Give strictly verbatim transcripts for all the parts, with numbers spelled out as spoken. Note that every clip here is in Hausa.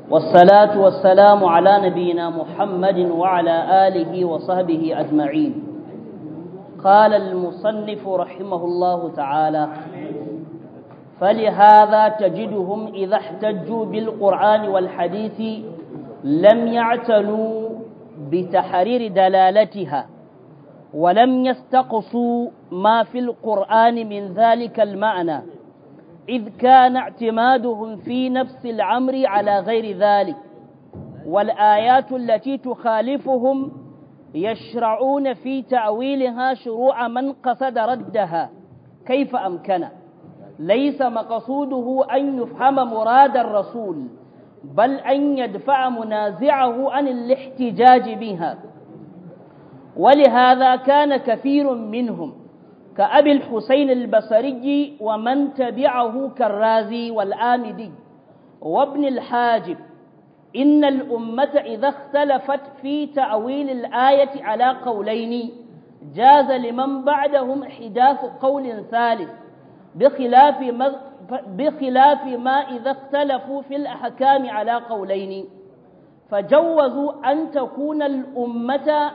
والصلاة والسلام على نبينا محمد وعلى آله وصحبه أجمعين. قال المصنف رحمه الله تعالى: فلهذا تجدهم إذا احتجوا بالقرآن والحديث لم يعتنوا بتحرير دلالتها، ولم يستقصوا ما في القرآن من ذلك المعنى، إذ كان اعتمادهم في نفس الأمر على غير ذلك، والآيات التي تخالفهم يشرعون في تأويلها شروع من قصد ردها كيف أمكن. ليس مقصوده أن يفهم مراد الرسول، بل أن يدفع منازعه عن الاحتجاج بها. ولهذا كان كثير منهم كأبي الحسين البصري ومن تبعه كالرازي والآمدي وابن الحاجب إن الأمة إذا اختلفت في تأويل الآية على قولين جاز لمن بعدهم حداث قول ثالث، بخلاف ما, بخلاف ما إذا اختلفوا في الأحكام على قولين، فجوزوا أن تكون الأمة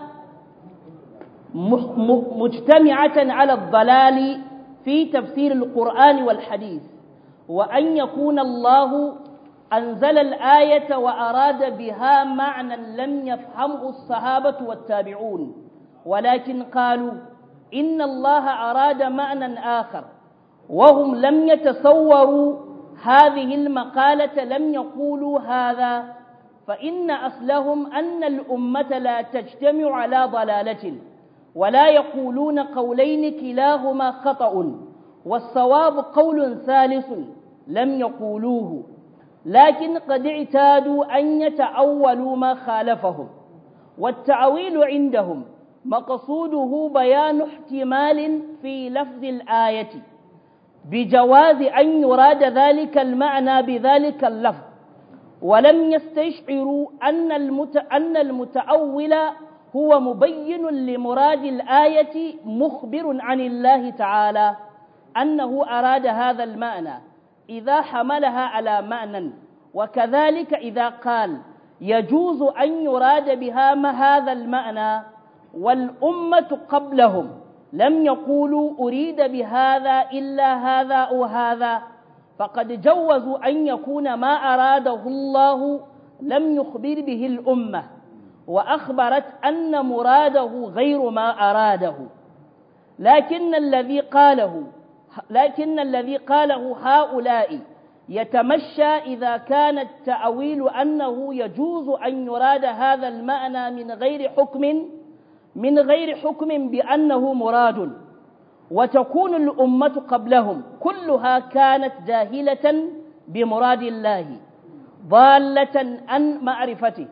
مجتمعة على الضلال في تفسير القرآن والحديث، وأن يكون الله أنزل الآية وأراد بها معنى لم يفهمه الصحابة والتابعون، ولكن قالوا إن الله أراد معنى آخر، وهم لم يتصوروا هذه المقالة، لم يقولوا هذا، فإن أصلهم أن الأمة لا تجتمع على ضلالة، ولا يقولون قولين كلاهما خطأ، والصواب قول ثالث لم يقولوه، لكن قد اعتادوا أن يتأولوا ما خالفهم. والتأويل عندهم مقصوده بيان احتمال في لفظ الآية بجواز أن يراد ذلك المعنى بذلك اللفظ، ولم يستشعروا أن, المت... أن المتأول هو مبين لمراد الآية مخبر عن الله تعالى أنه أراد هذا المعنى إذا حملها على معنى، وكذلك إذا قال يجوز أن يراد بها ما هذا المعنى. والأمة قبلهم لم يقولوا أريد بهذا إلا هذا أو هذا، فقد جوزوا أن يكون ما أراده الله لم يخبر به الأمة، وأخبرت أن مراده غير ما أراده. لكن الذي قاله لكن الذي قاله هؤلاء يتمشى إذا كان التأويل أنه يجوز أن يراد هذا المعنى من غير حكم من غير حكم بأنه مراد، وتكون الأمة قبلهم كلها كانت جاهلة بمراد الله ضالة عن معرفته.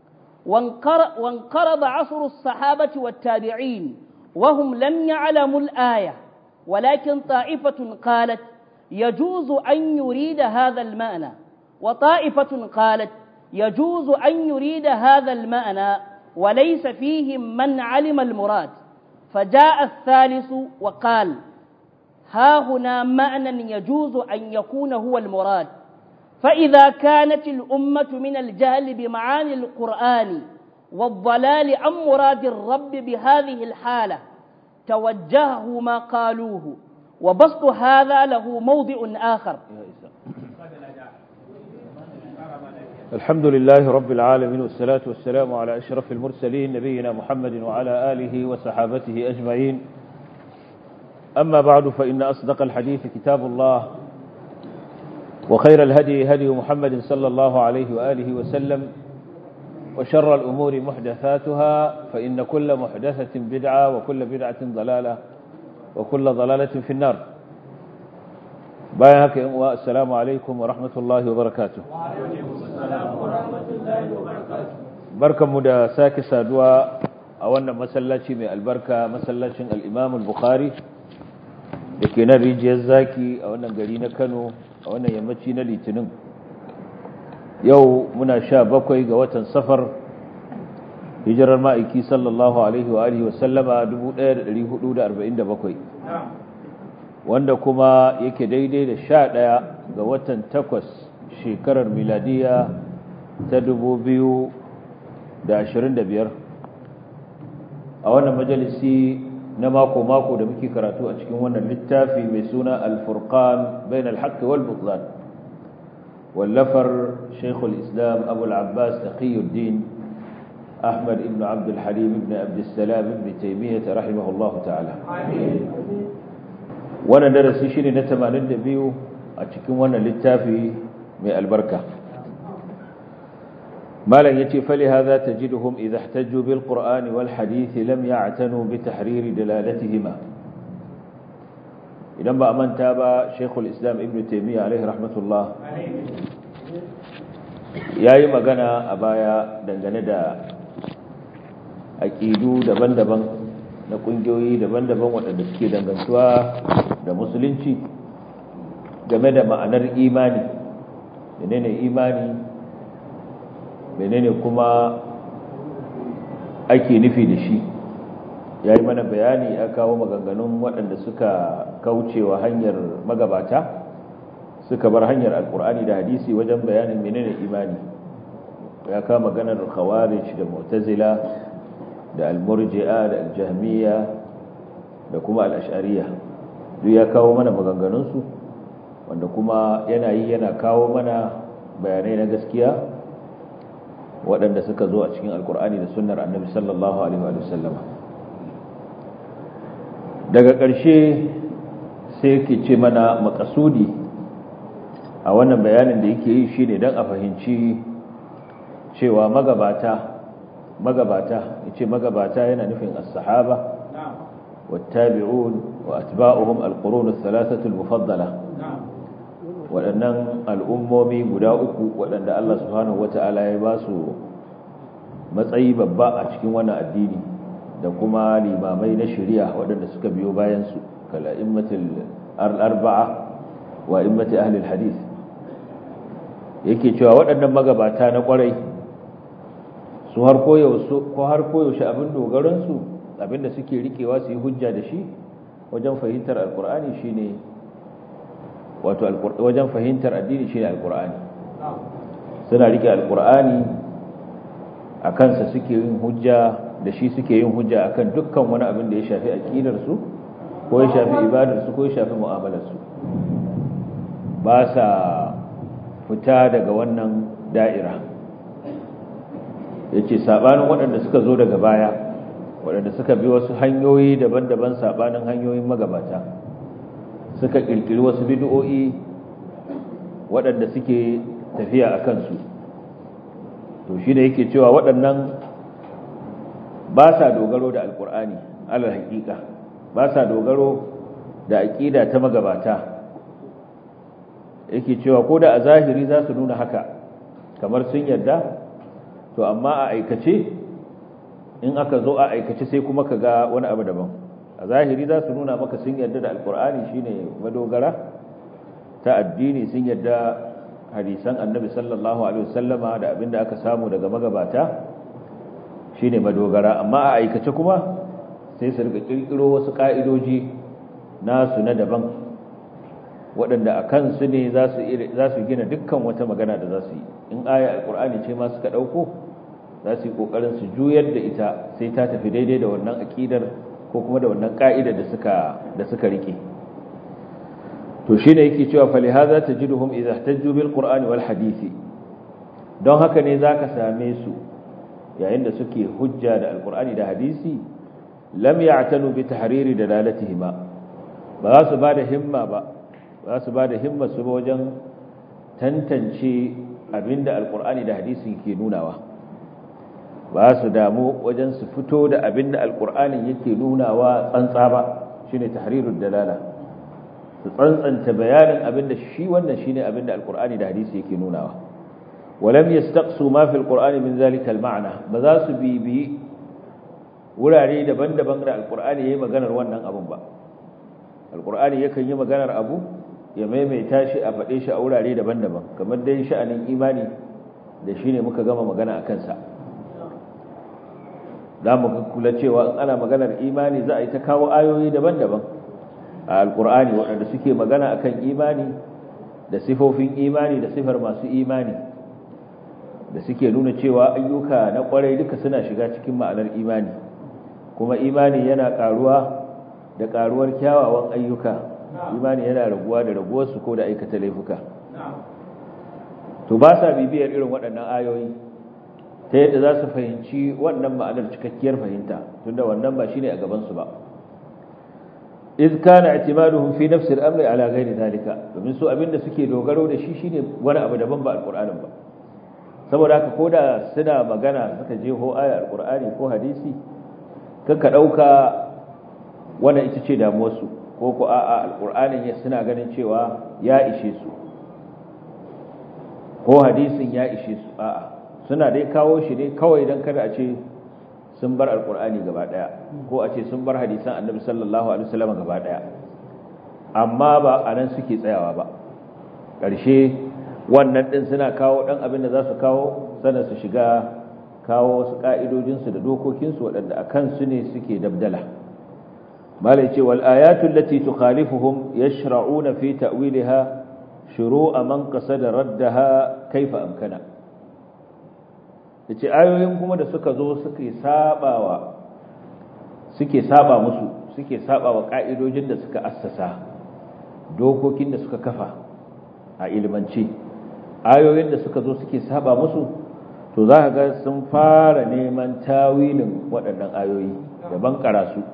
وانقرض عصر الصحابة والتابعين وهم لم يعلموا الآية، ولكن طائفة قالت يجوز أن يريد هذا المعنى، وطائفة قالت يجوز أن يريد هذا المعنى وليس فيهم من علم المراد، فجاء الثالث وقال ها هنا معنى يجوز أن يكون هو المراد. فإذا كانت الأمة من الجهل بمعاني القرآن والضلال عن مراد الرب بهذه الحالة توجهه ما قالوه، وبسط هذا له موضع آخر. الحمد لله رب العالمين، والصلاة والسلام على أشرف المرسلين نبينا محمد وعلى آله وصحابته أجمعين. أما بعد، فإن أصدق الحديث كتاب الله، وخير الهدي هدي محمد صلى الله عليه وآله وسلم، وشر الأمور محدثاتها، فإن كل محدثة بدعة، وكل بدعة ضلالة، وكل ضلالة في النار. بايعك والسلام عليكم ورحمة الله وبركاته. وعليكم السلام ورحمة الله وبركاته. بركة مدى ساكي سادوا أولا مسلاتي من البركة مسلاتي الإمام البخاري لكي نري جيزاكي أولا قلينا كانوا أولا يمتين لتنم يو منا شابكوي قوة سفر هجر المائكي صلى الله عليه وآله وسلم دبو دير لحدود أربعين دبكوي، wanda kuma yake daidai da sha ɗaya ga watan takwas shekarar miladiya ta dubu biyu da ashirin da biyar a wannan majalisi na mako-mako da muke karatu a cikin wannan littafi mai suna al-furqan bain al-haqq wal butlan wallafar shaykhul islam abu al-abbas taqiyuddin ahmad ibn abd al-halim ibn abd salam ibn taymiyyah rahimahullahu ta'ala wannan darasi shine na tamanin da biyu a cikin wannan littafi mai albarka مالا يتي فلهذا تجدهم إذا احتجوا بالقرآن والحديث لم يعتنوا بتحرير دلالتهما إذا ما أمن تابع شيخ الإسلام ابن تيمية عليه رحمة الله يا يما قنا أبايا دنجنة دا أكيدو دبن دبن نقنجوي دبن دبن وتدسكي دنجنتوا دا مسلنشي game da ma'anar imani menene imani menene kuma ake nufi da shi ya yi mana bayani ya kawo maganganun waɗanda suka kaucewa hanyar magabata suka bar hanyar alkur'ani da hadisi wajen bayanin menene imani ya kawo maganar khawarij da mu'tazila da almurji'a da aljahmiya da kuma al'ashariya duk ya kawo mana maganganunsu wanda kuma yana yi yana kawo mana bayanai na gaskiya waɗanda suka zo a cikin alkur'ani da sunnar annabi sallallahu alaihi wa sallam daga ƙarshe sai yake ce mana makasudi a wannan bayanin da yake yi shine dan a fahimci cewa magabata magabata yace magabata yana nufin as-sahaba wat-tabi'un wa atba'uhum al-qurun ath-thalathah al-mufaddala waɗannan al'ummomi guda uku waɗanda Allah subhanahu wata'ala ya ba su matsayi babba a cikin wannan addini da kuma limamai na shari'a waɗanda suka biyo bayansu kala immatul arba'a wa immati ahli hadith yake cewa waɗannan magabata na ƙwarai su har koyaushe ko har koyaushe abin dogaransu abinda suke rikewa su yi hujja da shi wajen fahimtar alkur'ani shine wato wajen fahimtar addini shine alqur'ani suna rike alqur'ani akan sa suke yin hujja da shi suke yin hujja akan dukkan wani abin da ya shafi aqidar su ko ya shafi ibadar su ko ya shafi mu'amalar su ba sa fita daga wannan da'ira yace sabanin waɗanda suka zo daga baya waɗanda suka bi wasu hanyoyi daban-daban sabanin hanyoyin magabata suka kirkiri wasu bid'o'i waɗanda suke tafiya a kansu to shi da yake cewa waɗannan ba sa dogaro da alkur'ani alal haƙiƙa ba sa dogaro da aƙida ta magabata yake cewa ko da a zahiri za su nuna haka kamar sun yarda to amma a aikace in aka zo a aikace sai kuma ka ga wani abu daban a zahiri za su nuna maka sun yarda da alkur'ani shine madogara ta addini sun yarda hadisan annabi sallallahu alaihi wasallama da abinda aka samu daga magabata shine madogara amma a aikace kuma sai su rika kirkiro wasu ka'idoji nasu na daban waɗanda a kansu ne za su gina dukkan wata magana da za su yi in aya alkur'ani ce ma suka ɗauko za su yi ƙoƙarin su juyar da ita sai ta tafi daidai da wannan aƙidar ko kuma da wannan ka'idar da suka da suka rike to shine yake cewa falihaza tajiduhum idha ihtajju bil qur'ani wal hadisi don haka ne zaka same su yayin da suke hujja da alqur'ani da hadisi lam ya'tanu bi tahriri dalalatihima ba za su bada himma ba ba su bada himma su ba wajen tantance abinda alqur'ani da hadisi ke nunawa ba su damu wajen su fito da abinda alqur'anin yake nunawa tsantsa ba shine tahrirud dalala su tsantsanta bayanin abinda shi wannan shine abinda alqur'ani da hadisi yake nunawa walam yastaqsu ma fi alqur'ani min zalika almaana ba za su bibi wurare daban-daban da alqur'ani yayi maganar wannan abun ba alqur'ani yakan yi maganar abu ya maimaita shi a fade shi a wurare daban-daban kamar dai sha'anin imani da shine muka gama magana akan sa za mu kula cewa in ana maganar imani za a yi ta kawo ayoyi daban-daban a alkur'ani waɗanda suke magana akan imani da sifofin imani da sifar masu imani da suke nuna cewa ayyuka na kwarai duka suna shiga cikin ma'anar imani kuma imani yana karuwa da karuwar kyawawan ayyuka imani yana raguwa da raguwar su ko da aikata laifuka to ba sa bibiyar irin waɗannan ayoyi ta yadda za su fahimci wannan ma'anar cikakkiyar fahimta tunda wannan ba shine a gaban su ba iz kana i'timaduhum fi nafsi al-amri ala ghairi zalika domin su abinda suke dogaro da shi shine wani abu daban ba alqur'anin ba saboda haka koda suna magana suka je ho ayar alqur'ani ko hadisi kanka dauka wannan ita ce damuwar su ko ko a'a alqur'anin ya suna ganin cewa ya ishe su ko hadisin ya ishe su a'a suna dai kawo shi ne kawai dan kada a ce sun bar alkur'ani gaba daya ko a ce sun bar hadisan annabi sallallahu alaihi wasallam gaba daya amma ba a nan suke tsayawa ba ƙarshe wannan din suna kawo dan abin da za su kawo sannan su shiga kawo wasu ka'idojinsu da dokokinsu waɗanda a kansu ne suke dabdala malai ce wal ayatu allati tukhalifuhum yashra'una fi ta'wiliha shuru'a man qasada raddaha kaifa amkana yace ayoyin kuma da suka zo suke sabawa suke saba musu suke sabawa ka'idojin da suka assasa dokokin da suka kafa a ilmance ayoyin da suka zo suke saba musu to za ka ga sun fara neman tawilin waɗannan ayoyi da bankara su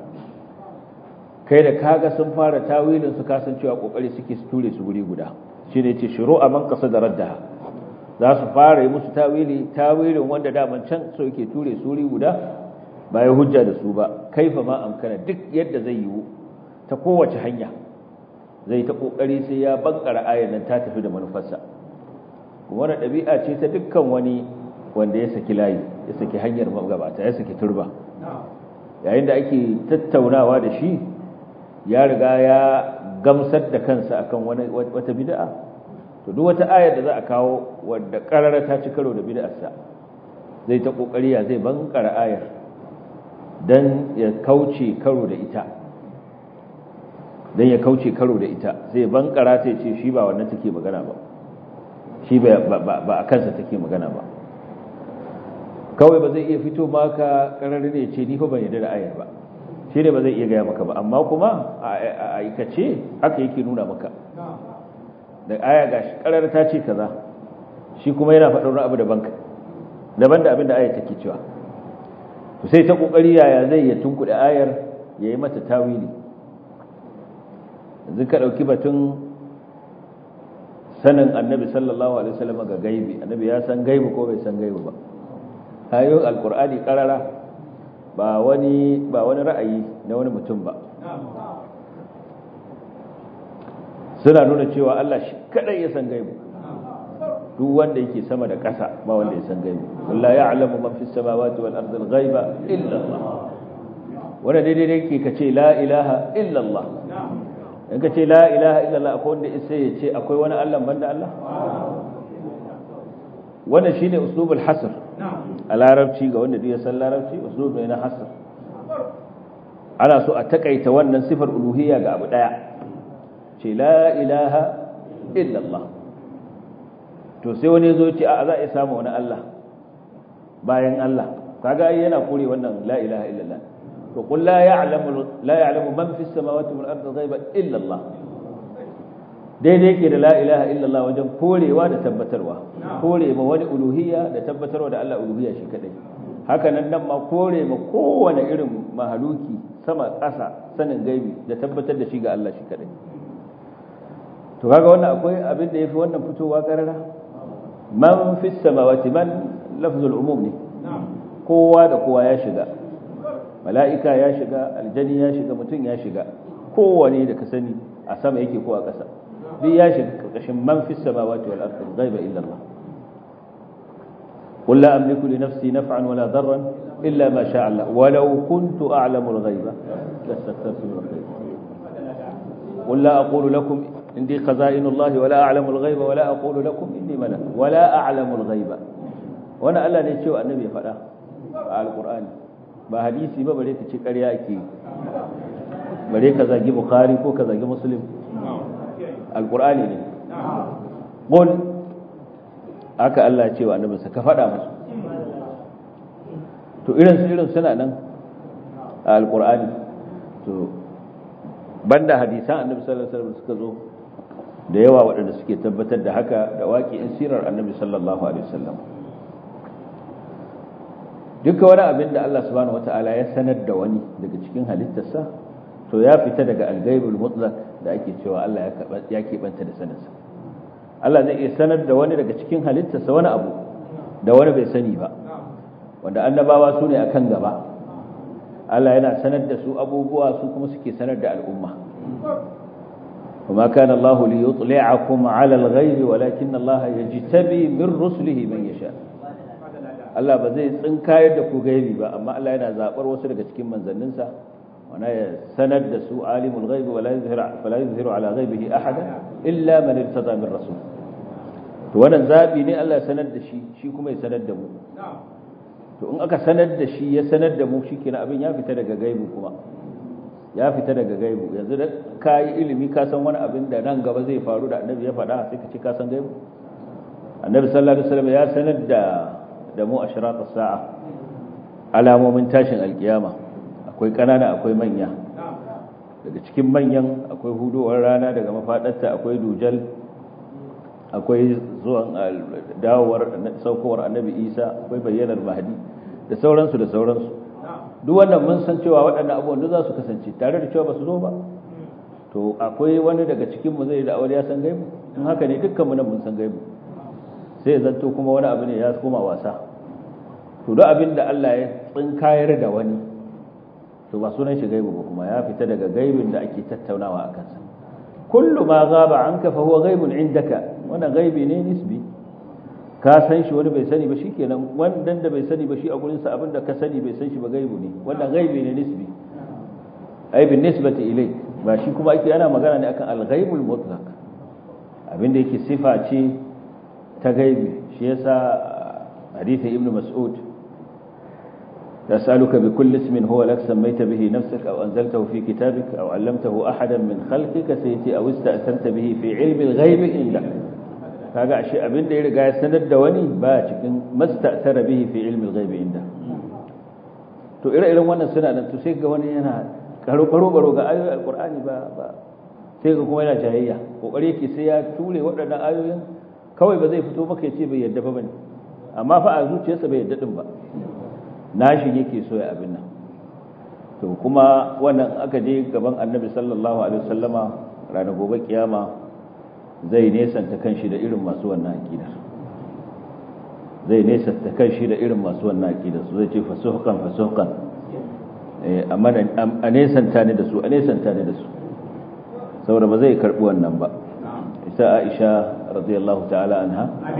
kai da kaga sun fara tawilin su kasancewa kokari suke su ture su guri guda shine yace shuru'a man qasada raddaha za su fara yi musu tawili tawilin wanda daman can so yake ture suri guda ba ya hujja da su ba kaifa ma amkana duk yadda zai yiwu ta kowace hanya zai ta kokari sai ya bankara ayar nan ta tafi da manufarsa kuma wannan dabi'a ce ta dukkan wani wanda ya saki layi ya saki hanyar magabata ya saki turba yayin da ake tattaunawa da shi ya riga ya gamsar da kansa akan wani wata bid'a to duk wata ayar da za a kawo wadda karara ta ci karo da bid'arsa zai ta kokari ya zai bankara ayar dan ya kauce karo da ita dan ya kauce karo da ita sai bankara sai ce shi ba wannan take magana ba shi ba ba a kansa take magana ba kawai ba zai iya fito maka karara ne ce ni fa ban yarda da ayar ba shi ne ba zai iya gaya maka ba amma kuma a aikace haka yake nuna maka da aya gashi karar ta ce kaza shi kuma yana faɗin wani abu daban daban da abin da aya take cewa to sai ta kokari yaya zai ya tunkuɗe ayar ya yi mata tawili yanzu ka ɗauki batun sanin annabi sallallahu alaihi wasallam ga gaibi annabi ya san gaibi ko bai san gaibi ba ayoyin alqur'ani karara ba wani ba wani ra'ayi na wani mutum ba suna nuna cewa Allah shi kadai ya san gaibu duk wanda yake sama da ƙasa ba wanda ya san gaibu wallahi ya'lamu man fis samawati wal ardi al ghaiba illa Allah wanda daidai yake kace la ilaha illa Allah in kace la ilaha illa Allah akwai wanda sai ya ce akwai wani Allah banda Allah wannan shine uslubul hasr a larabci ga wanda ya san larabci uslub ne na hasr ana so a takaita wannan sifar uluhiyya ga abu daya ce la ilaha illallah to sai wani zo ce a za a samu wani Allah bayan Allah kaga ai yana kore wannan la ilaha illallah to qul la ya'lamu la ya'lamu man fis samawati wal ardi ghaiba illallah daidai yake da la ilaha illallah wajen korewa da tabbatarwa kore ma wani uluhiyya da tabbatarwa da Allah uluhiyya shi kadai haka nan nan ma kore ma kowane irin mahaluki sama ƙasa sanin gaibi da tabbatar da shi ga Allah shi kadai to kaga wannan akwai abin da yafi wannan fitowa karara man fis samawati man lafzul umum ne kowa da kowa ya shiga mala'ika ya shiga aljani ya shiga mutum ya shiga kowane da ka sani a sama yake ko a ƙasa duk ya shiga karkashin man fis samawati wal ardi ghaiba illa Allah qul la amliku li nafsi naf'an wala darran illa ma sha Allah walau kuntu a'lamu al-ghaiba lastakthartu min al-khair qul la aqulu lakum عندي خزائن الله ولا أعلم الغيب ولا أقول لكم إني ملك ولا أعلم الغيب وانا الله ne cewa annabi ya faɗa a alqur'ani ba hadisi ba bare ka ce ƙarya ake bare ka zagi bukhari ko ka zagi muslim alqur'ani ne qul haka Allah ya ce wa annabinsa ka faɗa musu to irin su irin suna nan a alqur'ani to banda hadisan annabi sallallahu alaihi wasallam suka zo da yawa waɗanda suke tabbatar da haka da waƙi'in sirar annabi sallallahu alaihi wasallam duka wani abin da Allah subhanahu wataala ya sanar da wani daga cikin halittarsa to ya fita daga al-ghaibul mutlaq da ake cewa Allah ya keɓanta da saninsa Allah zai iya sanar da wani daga cikin halittarsa wani abu da wani bai sani ba wanda annabawa su ne akan gaba Allah yana sanar da su abubuwa su kuma suke sanar da al'umma وما كان الله ليطلعكم على الغيب ولكن الله يجتبي من رسله من يشاء Allah ba zai tsinkayar da ku gaibi ba amma Allah yana zabar wasu daga cikin manzanninsa wana ya sanar da su alimul ghaibi wala yuzhiru fala yuzhiru ala ghaibihi ahada illa man irtada min rasul to wannan zabi ne Allah ya sanar da shi shi kuma ya sanar da mu to in aka sanar da shi ya sanar da mu shikenan abin ya fita daga gaibi kuma ya fita daga gaibu yanzu da kai ilimi ka san wani abin da nan gaba zai faru da annabi ya faɗa sai ka ce ka san gaibu annabi sallallahu alaihi wasallam ya sanar da da mu ashrat as-sa'a alamomin tashin alkiyama akwai kanana akwai manya daga cikin manyan akwai hudowar rana daga mafadarta akwai dujal akwai zuwan dawowar saukowar annabi Isa akwai bayyanar mahdi da sauransu da sauransu duk wannan mun san cewa waɗannan abubuwan da za su kasance tare da cewa ba su zo ba to akwai wani daga cikin mu zai da aure ya san gaibu in haka ne dukkan mu nan mun san gaibu sai zanto kuma wani abu ne ya koma wasa to duk abin da Allah ya tsinkayar da wani to ba sunan shi gaibu ba kuma ya fita daga gaibin da ake tattaunawa a kansa kullu ma ghaba anka fa huwa ghaibun indaka wannan gaibi ne nisbi ka san shi wani bai sani ba shikenan wannan da bai sani ba shi a gurin sa abinda ka sani bai san shi ba gaibu ne wannan gaibi ne nisbi ai bin nisbati ilay ba shi kuma ake ana magana ne akan al-ghaibul mutlaq abinda yake sifa ce ta gaibi shi yasa hadisi ibnu mas'ud يسألك بكل اسم هو لك سميت به نفسك أو أنزلته في كتابك أو علمته أحدا من خلقك سيتي أو استأثرت به في علم الغيب عندك kaga ashe abin da ya riga ya sanar da wani ba cikin masta'thara bihi fi ilmi al-ghaib inda to ire-iren wannan suna nan to sai ga wani yana karo karo karo ga ayoyin alqur'ani ba ba sai ga kuma yana jayayya kokari yake sai ya ture waɗannan ayoyin kawai ba zai fito maka yace bai yadda ba bane amma fa a zuciyarsa bai yadda din ba nashi yake so ya abin nan to kuma wannan aka je gaban annabi sallallahu alaihi wasallama ranar gobe kiyama zai nesanta kanshi da irin masu wannan aqidar zai nesanta kanshi da irin masu wannan aqidar su zai ce fasuhqan fasuhqan eh amma a nesanta ne da su a nesanta ne da su saboda ba zai karbi wannan ba ita Aisha radiyallahu ta'ala anha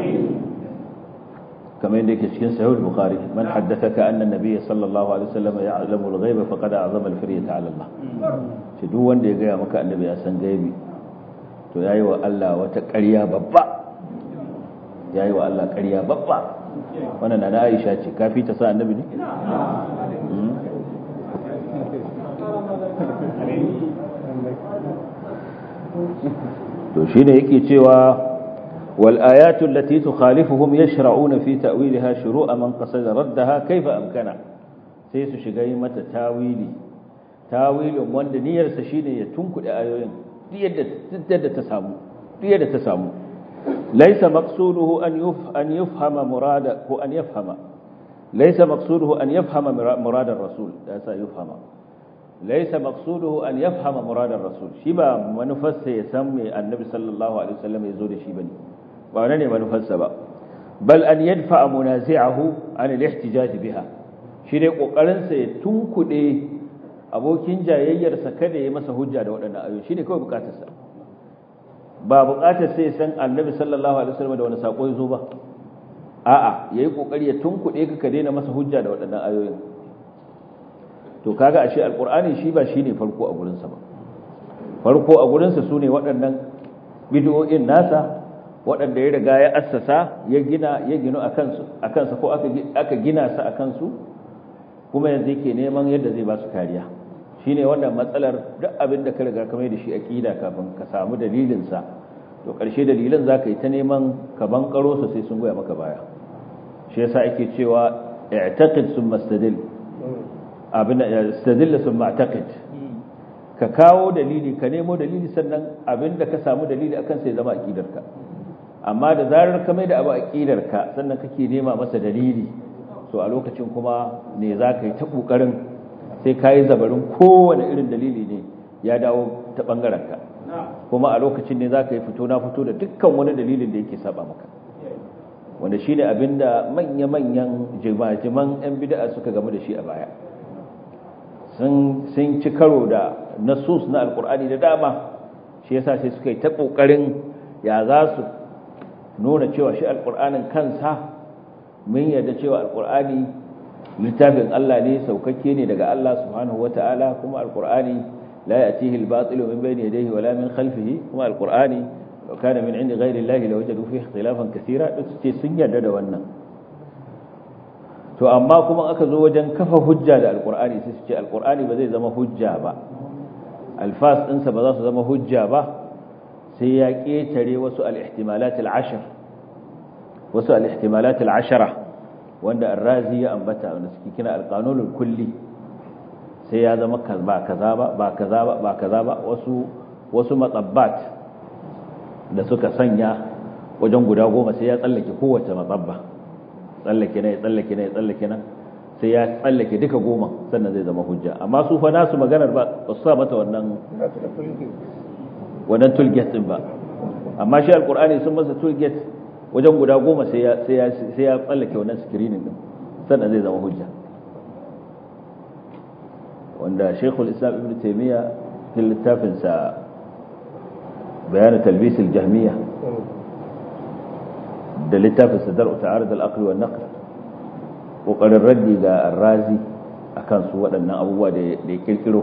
kamar yadda yake cikin sahih al-bukhari man haddathaka anna an-nabiy sallallahu alaihi wasallam ya'lamu al-ghaiba faqad a'zama al-firyata 'ala Allah ce duk wanda ya ga maka annabi ya san gaibi to yayi wa Allah wata ƙarya babba yayi wa Allah ƙarya babba wannan na Aisha ce kafi ta sa annabi ne to shine yake cewa wal ayatu allati tukhalifuhum yashra'una fi ta'wilha shuru'a man qasada raddaha kayfa amkana sai su shiga yi mata tawili tawilin wanda niyyarsa shine ya tunkuɗe ayoyin yadda ta samu yadda ta samu laysa maqsuduhu an yuf an yafhama murada ko an yafhama laysa maqsuduhu an yafhama murada ar-rasul da sa yafhama laysa maqsuduhu an yafhama murada ar-rasul shi ba manufarsa ya san me annabi sallallahu alaihi wasallam ya zo da shi bane ba wannan ne manufarsa ba bal an yadfa munazi'ahu an al-ihtijaj biha shi dai kokarin sa ya tunkuɗe abokin jayayyarsa kada ya masa hujja da waɗannan ayoyi shine kawai bukatarsa ba bukatar sai san annabi sallallahu alaihi wasallam da wani sako yazo ba a'a yayi kokari ya tunkuɗe ka ka daina masa hujja da waɗannan ayoyin to kaga ashe alqur'ani shi ba shine farko a gurin sa ba farko a gurin sa sune waɗannan bid'o'in nasa waɗanda ya riga ya assasa ya gina ya gino akan su akan sa ko aka aka gina sa akan su kuma yanzu yake neman yadda zai ba su kariya shine wannan matsalar duk abin da ka riga ka mai da shi aqida kafin ka samu dalilin sa to ƙarshe dalilan za ka yi ta neman ka bankaro su sai sun goya maka baya shi yasa ake cewa i'taqid summa istadil abin istadil summa i'taqid ka kawo dalili ka nemo dalili sannan abinda ka samu dalili akan sai zama aqidarka amma da zarar ka mai da abu aqidarka sannan kake nema masa dalili to a lokacin kuma ne za ka yi ta kokarin sai ka yi zabarin kowane irin dalili ne ya dawo ta bangarenka kuma a lokacin ne za ka yi fito na fito da dukkan wani dalilin da yake saba maka wanda shine abinda manya-manyan jimajiman 'yan bid'a suka gamu da shi a baya sun ci karo da nasus na alkur'ani da dama shi yasa sai suka yi ta kokarin ya za su nuna cewa shi alkur'anin kansa mun yarda cewa alkur'ani littafin Allah ne saukakke ne daga Allah subhanahu wata'ala kuma alkur'ani la ya'tihi al-batil min bayni yadayhi wala min khalfihi kuma alkur'ani law kana min 'indi ghayri Allah lawajadu fihi ikhtilafan kaseera ce sun yarda da wannan to amma kuma aka zo wajen kafa hujja da alkur'ani sai su ce alkur'ani ba zai zama hujja ba alfas ɗinsa ba za su zama hujja ba sai ya ƙetare wasu al-ihtimalat al-ashr wasu al-ihtimalat al-ashara wanda ar-razi ya ambata wanda suke kina al-qanunul kulli sai ya zama ba kaza ba ba kaza ba ba kaza ba wasu wasu matsabbat da suka sanya wajen guda goma sai ya tsallake kowace matsabba tsallake ne tsallake ne tsallake nan sai ya tsallake duka goma sannan zai zama hujja amma su fa nasu maganar ba su sa mata wannan wannan toolgate din ba amma shi alqur'ani sun masa toolgate wajen guda goma sai ya sai ya sai ya tsallake wannan screening din sannan zai zama hujja wanda Sheikhul Islam Ibn Taymiyyah fil littafin sa bayan talbis al-jahmiyya da littafin sa dar'u ta'arud al-aql wa an-naql kokarin raddi ga ar-razi akan su waɗannan abubuwa da ya kirkiro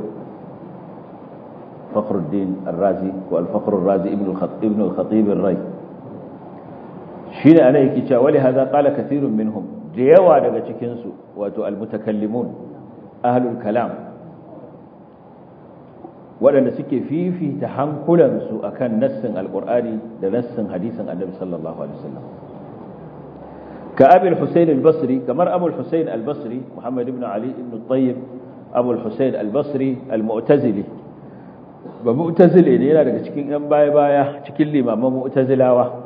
Fakhruddin ar-Razi ko al-Fakhr ar-Razi ibn al-Khatib ibn al-Khatib ar-Rai shine ana yake cewa wali hada qala kathirun minhum da yawa daga cikin su wato al-mutakallimun ahlul kalam waɗanda suke fifita hankulansu akan nassin al-Qur'ani da nassin hadisin Annabi sallallahu alaihi wasallam كأبي الحسين البصري كمر أبو الحسين البصري محمد بن علي بن الطيب أبو الحسين البصري المعتزلي بمعتزلي ne yana daga cikin ƴan baya-baya cikin limaman mu'tazilawa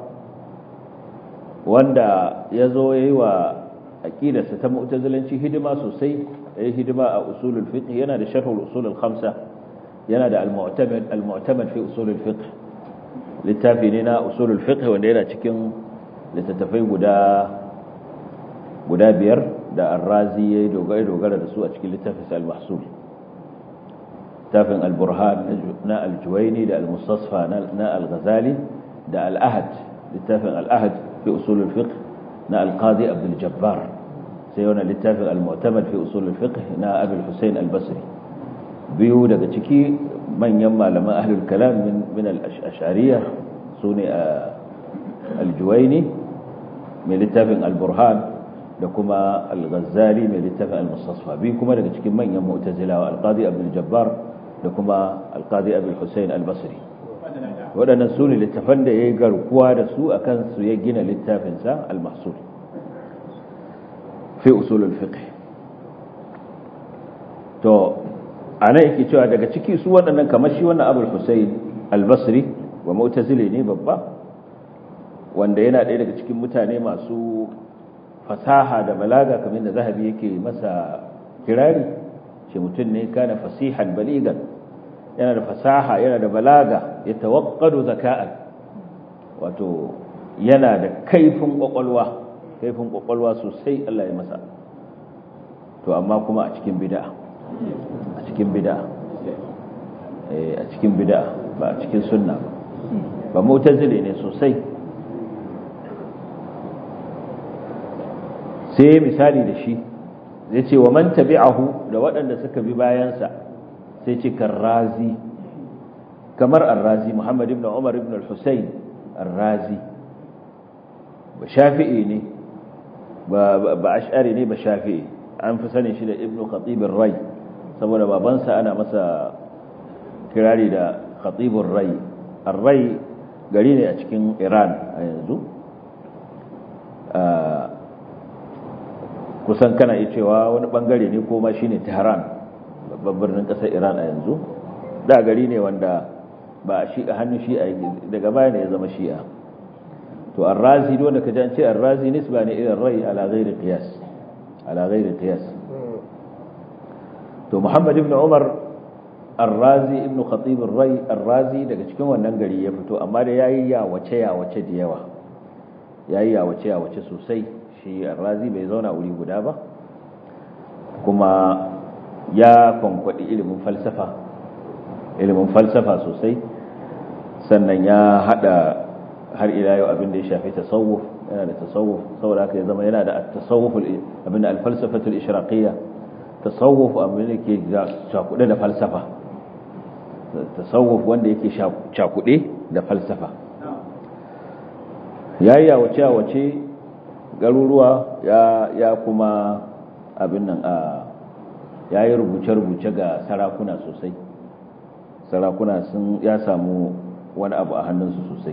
wanda yazo yayi wa aqidarsa ta mu'tazilanci hidima sosai yayi hidima a usulul fiqh yana da sharh al-usul al-khamsa yana da al-mu'tamad al-mu'tamad fi usul al-fiqh littafi ne na usul al-fiqh wanda yana cikin littattafai guda guda biyar da ar-razi ya dogara dogara da su a cikin littafin al-mahsul littafin al-burhan na al-juwayni da al-mustasfa na al-ghazali da al-ahad littafin al-ahad fi usul al-fiqh na al-qadi abdul jabbar sai wannan littafin al-mu'tamad fi usul al-fiqh na abi al-husayn al-basri biyu daga ciki manyan malaman ahlul kalam min min al-ash'ariyya sune al-juwayni mai littafin al-burhan da kuma al-Ghazali mai littafin al-Mustasfa bi kuma daga cikin manyan mu'tazilawa al-Qadi Abdul Jabbar da kuma al-Qadi Abdul Husayn al-Basri wadannan su ne littafan da yayi garkuwa da su akan su ya gina littafin sa al-Mahsul fi usul al-fiqh to ana yake cewa daga ciki su wadannan kamar shi wannan Abdul Husayn al-Basri wa mu'tazili ne babba wanda yana ɗaya daga cikin mutane masu fasaha da balaga kamar da zahabi yake masa kirari shi mutum ne kana fasihan baligan yana da fasaha yana da balaga ya tawaqqadu zaka'an wato yana da kaifin kwakwalwa kaifin kwakwalwa sosai Allah ya masa to amma kuma a cikin bid'a a cikin bid'a eh a cikin bid'a ba a cikin sunna ba ba mu'tazili ne sosai sai misali da shi zai ce wa man tabi'ahu da waɗanda suka bi bayansa sai ce karrazi kamar ar-razi Muhammad ibn Umar ibn al-Husayn ar-razi ba shafi'i ne ba ba ash'ari ne ba shafi'i an fi sanin shi da ibn Khatib ar-Rai saboda babansa ana masa kirari da Khatib ar-Rai ar-Rai gari ne a cikin Iran a yanzu kusan kana iya cewa wani bangare ne ko ma shine Tehran babban birnin kasar Iran a yanzu da gari ne wanda ba a shi'a hannun shi'a daga baya ne ya zama shi'a to Ar-Razi dole ka jance Ar-Razi nisba ne ila rai ala ghairi qiyas ala ghairi qiyas to Muhammad ibn Umar Ar-Razi ibn Khatib ar-Rai Ar-Razi daga cikin wannan gari ya fito amma da yayi ya wace ya wace da yawa yayi ya wace ya wace sosai shi Ar-Razi bai zauna wuri guda ba kuma ya kwankwadi ilimin falsafa ilimin falsafa sosai sannan ya hada har ila yau abin da ya shafi tasawuf yana da tasawuf saboda haka ya zama yana da at-tasawuf abin da al-falsafatu al-ishraqiyya tasawuf abin da ke cakude da falsafa tasawuf wanda yake cakude da falsafa yayi wace wace garuruwa ya ya kuma abin nan a yayi rubuce rubuce ga sarakuna sosai sarakuna sun ya samu wani abu a hannunsu sosai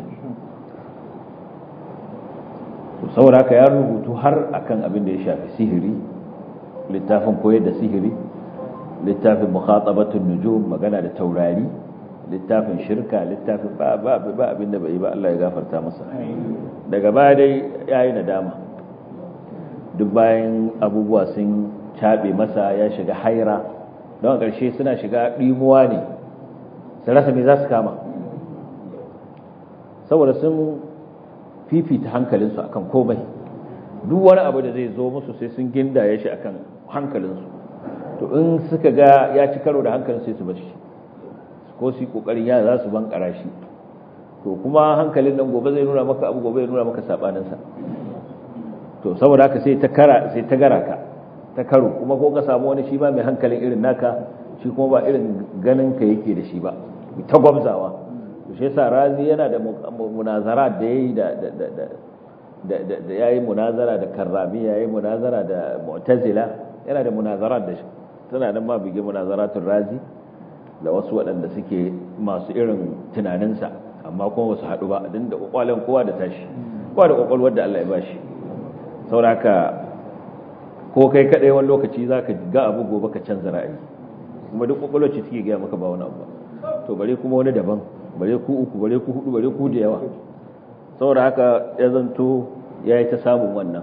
saboda haka ya rubutu har akan abin da ya shafi sihiri littafin koyar da sihiri littafin mukhatabatun nujum magana da taurari littafin shirka littafin ba ba ba abin da bai ba Allah ya gafarta masa daga baya dai yayi nadama duk bayan abubuwa sun cabe masa ya shiga haira don ƙarshe suna shiga dimuwa ne sai rasa me za su kama saboda sun fifita hankalinsu akan komai duk wani abu da zai zo musu sai sun gindaye shi akan hankalinsu to in suka ga ya ci karo da hankalin sai su bashi ko su yi kokarin ya za su bankara shi to kuma hankalin nan gobe zai nuna maka abu gobe ya nuna maka sabaninsa to saboda haka sai ta kara sai ta gara ka ta karo kuma ko ka samu wani shi ba mai hankalin irin naka shi kuma ba irin ganin ka yake da shi ba ta gwabzawa shi yasa Razi yana da munazara da yayi da da da da da yayi munazara da Karrami yayi munazara da Mu'tazila yana da munazara da shi tana nan ma bige munazaratul Razi da wasu waɗanda suke masu irin tunaninsa amma kuma wasu haɗu ba din da kokwalen kowa da tashi kowa da kokwalwar da Allah ya bashi sauraka ko kai kadai wani lokaci zaka ga abu gobe ka canza ra'ayi kuma duk kokwalwar ce take ga maka ba wani abu to bare kuma wani daban bare ku uku bare ku hudu bare ku da yawa saboda haka ya zanto yayi ta samun wannan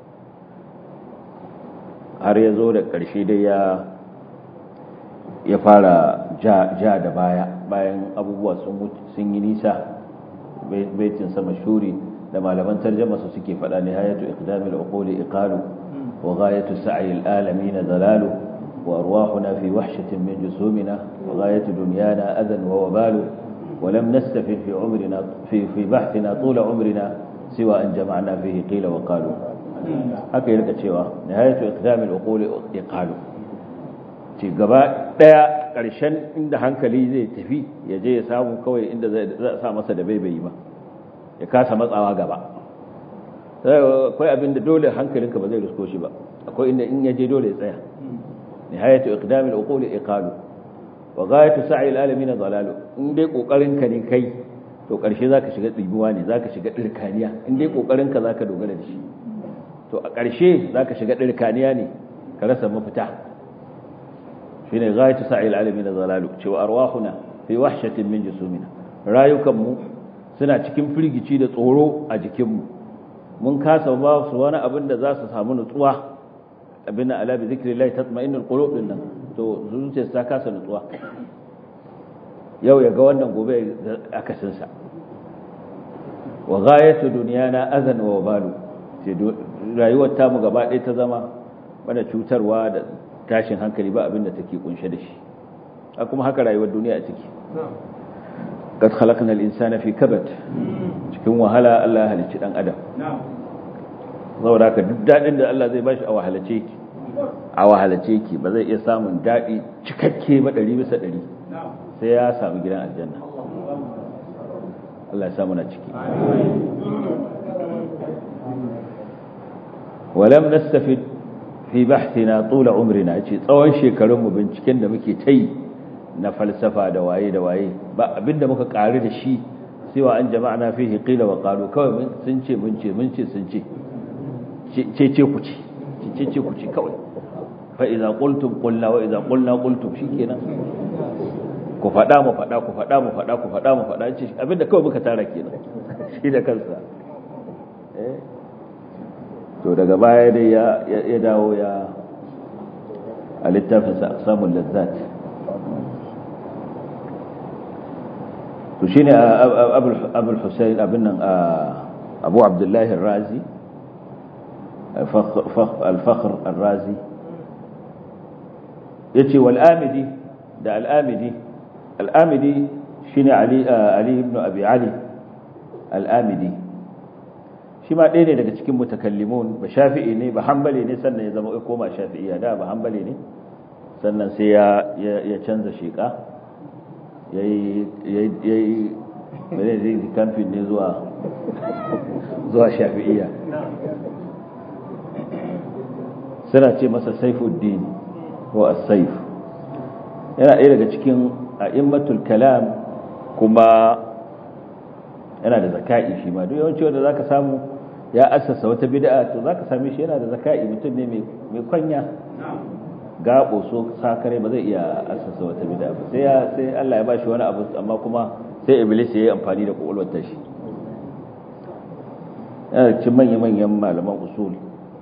har ya zo da ƙarshe dai ya ya fara ja ja da baya bayan abubuwa sun sun yi nisa baitin sa mashhuri da malaman tarjuma su suke fada ne hayatu iqdamil uquli iqalu wa ghayatu sa'i alalamin dalalu wa arwahuna fi wahshatin min jusumina wa ghayatu dunyana adan wa wabalu ولم نستفد في عمرنا في في بحثنا طول عمرنا سوى أن جمعنا فيه قيل وقالوا haka yake cewa nihayatu iqdamil uquli iqalu ci gaba daya karshen inda hankali zai tafi ya je ya samu kawai inda zai sa masa da baibayi ba ya kasa matsawa gaba akwai abin da dole hankalinka ba zai risko shi ba akwai inda in ya je dole ya tsaya nihayatu iqdamil uquli iqalu wa ghayatu sa'i alalamin dalalu in dai kokarin ka ne kai to karshe zaka shiga tsibuwa ne zaka shiga dirkaniya in dai kokarin ka zaka dogara da shi to a karshe zaka shiga dirkaniya ne ka rasa mafita shine ghayatu sa'i alalamin dalalu cewa arwahuna fi wahshatin min jusumina rayukan mu suna cikin firgici da tsoro a jikin mu mun kasa ba su wani abin da za su samu nutsuwa abinna ala bi zikrillah tatma'innul qulub din nan to zuciyar ta kasa nutsuwa yau ya ga wannan gobe akasin sa wa ghayatu dunyana azan wa balu ce rayuwar ta mu gaba ɗaya ta zama bana cutarwa da tashin hankali ba abinda take kunshe da shi kuma haka rayuwar duniya a ciki qad khalaqna al-insana fi kabad cikin wahala Allah ya halicci dan adam saboda ka duk dadin da Allah zai bashi a wahalace ki a wahalace ki ba zai iya samun dadi cikakke ba ɗari bisa ɗari sai ya samu gidan aljanna Allah ya samu na ciki walam nastafid fi bahthina tula umrina yace tsawon shekarun mu binciken da muke tai na falsafa da waye da waye ba abinda muka ƙari da shi siwa an jama'na fihi qila wa qalu kawai sun ce mun ce mun ce sun ce ce ce ku ce ce ce ku ce kawai fa idza qultum qulna wa idza qulna qultum shikenan ku fada mu fada ku fada mu fada ku fada mu fada ce abinda kawai muka tara kenan shi da kansa eh to daga baya dai ya ya dawo ya a littafin sa aqsamul lazzat to shine abul abul husayn abin nan abu abdullah ar-razi al-fakhr ar-razi yace wal amidi da al-amidi al-amidi shine ali ali ibn abi ali al-amidi shi ma ɗaya ne daga cikin mutakallimun ba shafi'i ne ba hanbali ne sannan ya zama ya koma shafi'iyya da ba hanbali ne sannan sai ya ya canza sheka yayi yayi bare zai kamfin ne zuwa zuwa shafi'iyya suna ce masa Saifuddin ko as-Saif yana ɗaya daga cikin a'immatul kalam kuma yana da zaka'i shi ma duk yawanci wanda zaka samu ya assasa wata bid'a to zaka same shi yana da zaka'i mutum ne mai mai kwanya gabo so sakare ba zai iya assasa wata bid'a ba sai ya sai Allah ya bashi wani abu amma kuma sai iblis ya yi amfani da kokolwar ta shi yana cikin manyan manyan malaman usul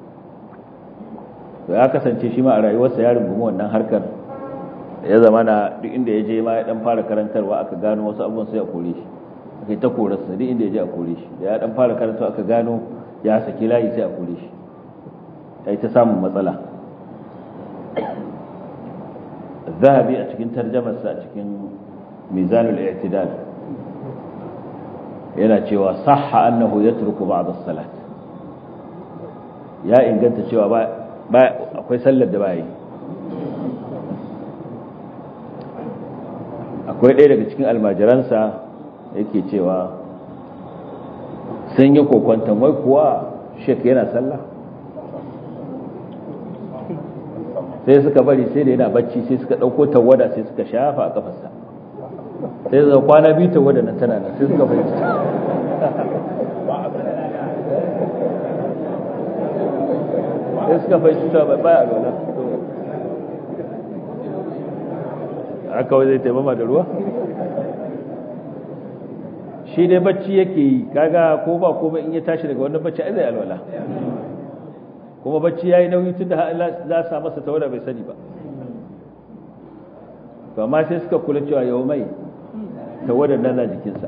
to ya kasance shi ma a rayuwarsa ya rungumi wannan harkar ya zama na duk inda ya je ma ya dan fara karantarwa aka gano wasu abubuwan sai a kore shi aka ta korarsa duk inda ya je a kore shi da ya dan fara karantarwa aka gano ya saki layi sai a kore shi ya ta samun matsala zahabi a cikin tarjamarsa a cikin mizanul i'tidal yana cewa sahha annahu yatruku ba'd as-salat ya inganta cewa ba akwai sallar da bai akwai ɗaya daga cikin almajiransa yake cewa sun yi kokwantan wai kuwa shek yana sallah sai suka bari sai da yana bacci sai suka ɗauko tawada sai suka shafa a kafarsa sai suka kwana biyu tawada nan tana nan sai suka bari sai suka fahimci cewa bai baya alwala aka wai zai taimama da ruwa shi dai bacci yake yi kaga ko ba komai in ya tashi daga wannan bacci ai zai alwala kuma bacci yayi nauyi tunda Allah za sa masa tawada bai sani ba to amma sai suka kula cewa yau mai tawada nan na jikinsa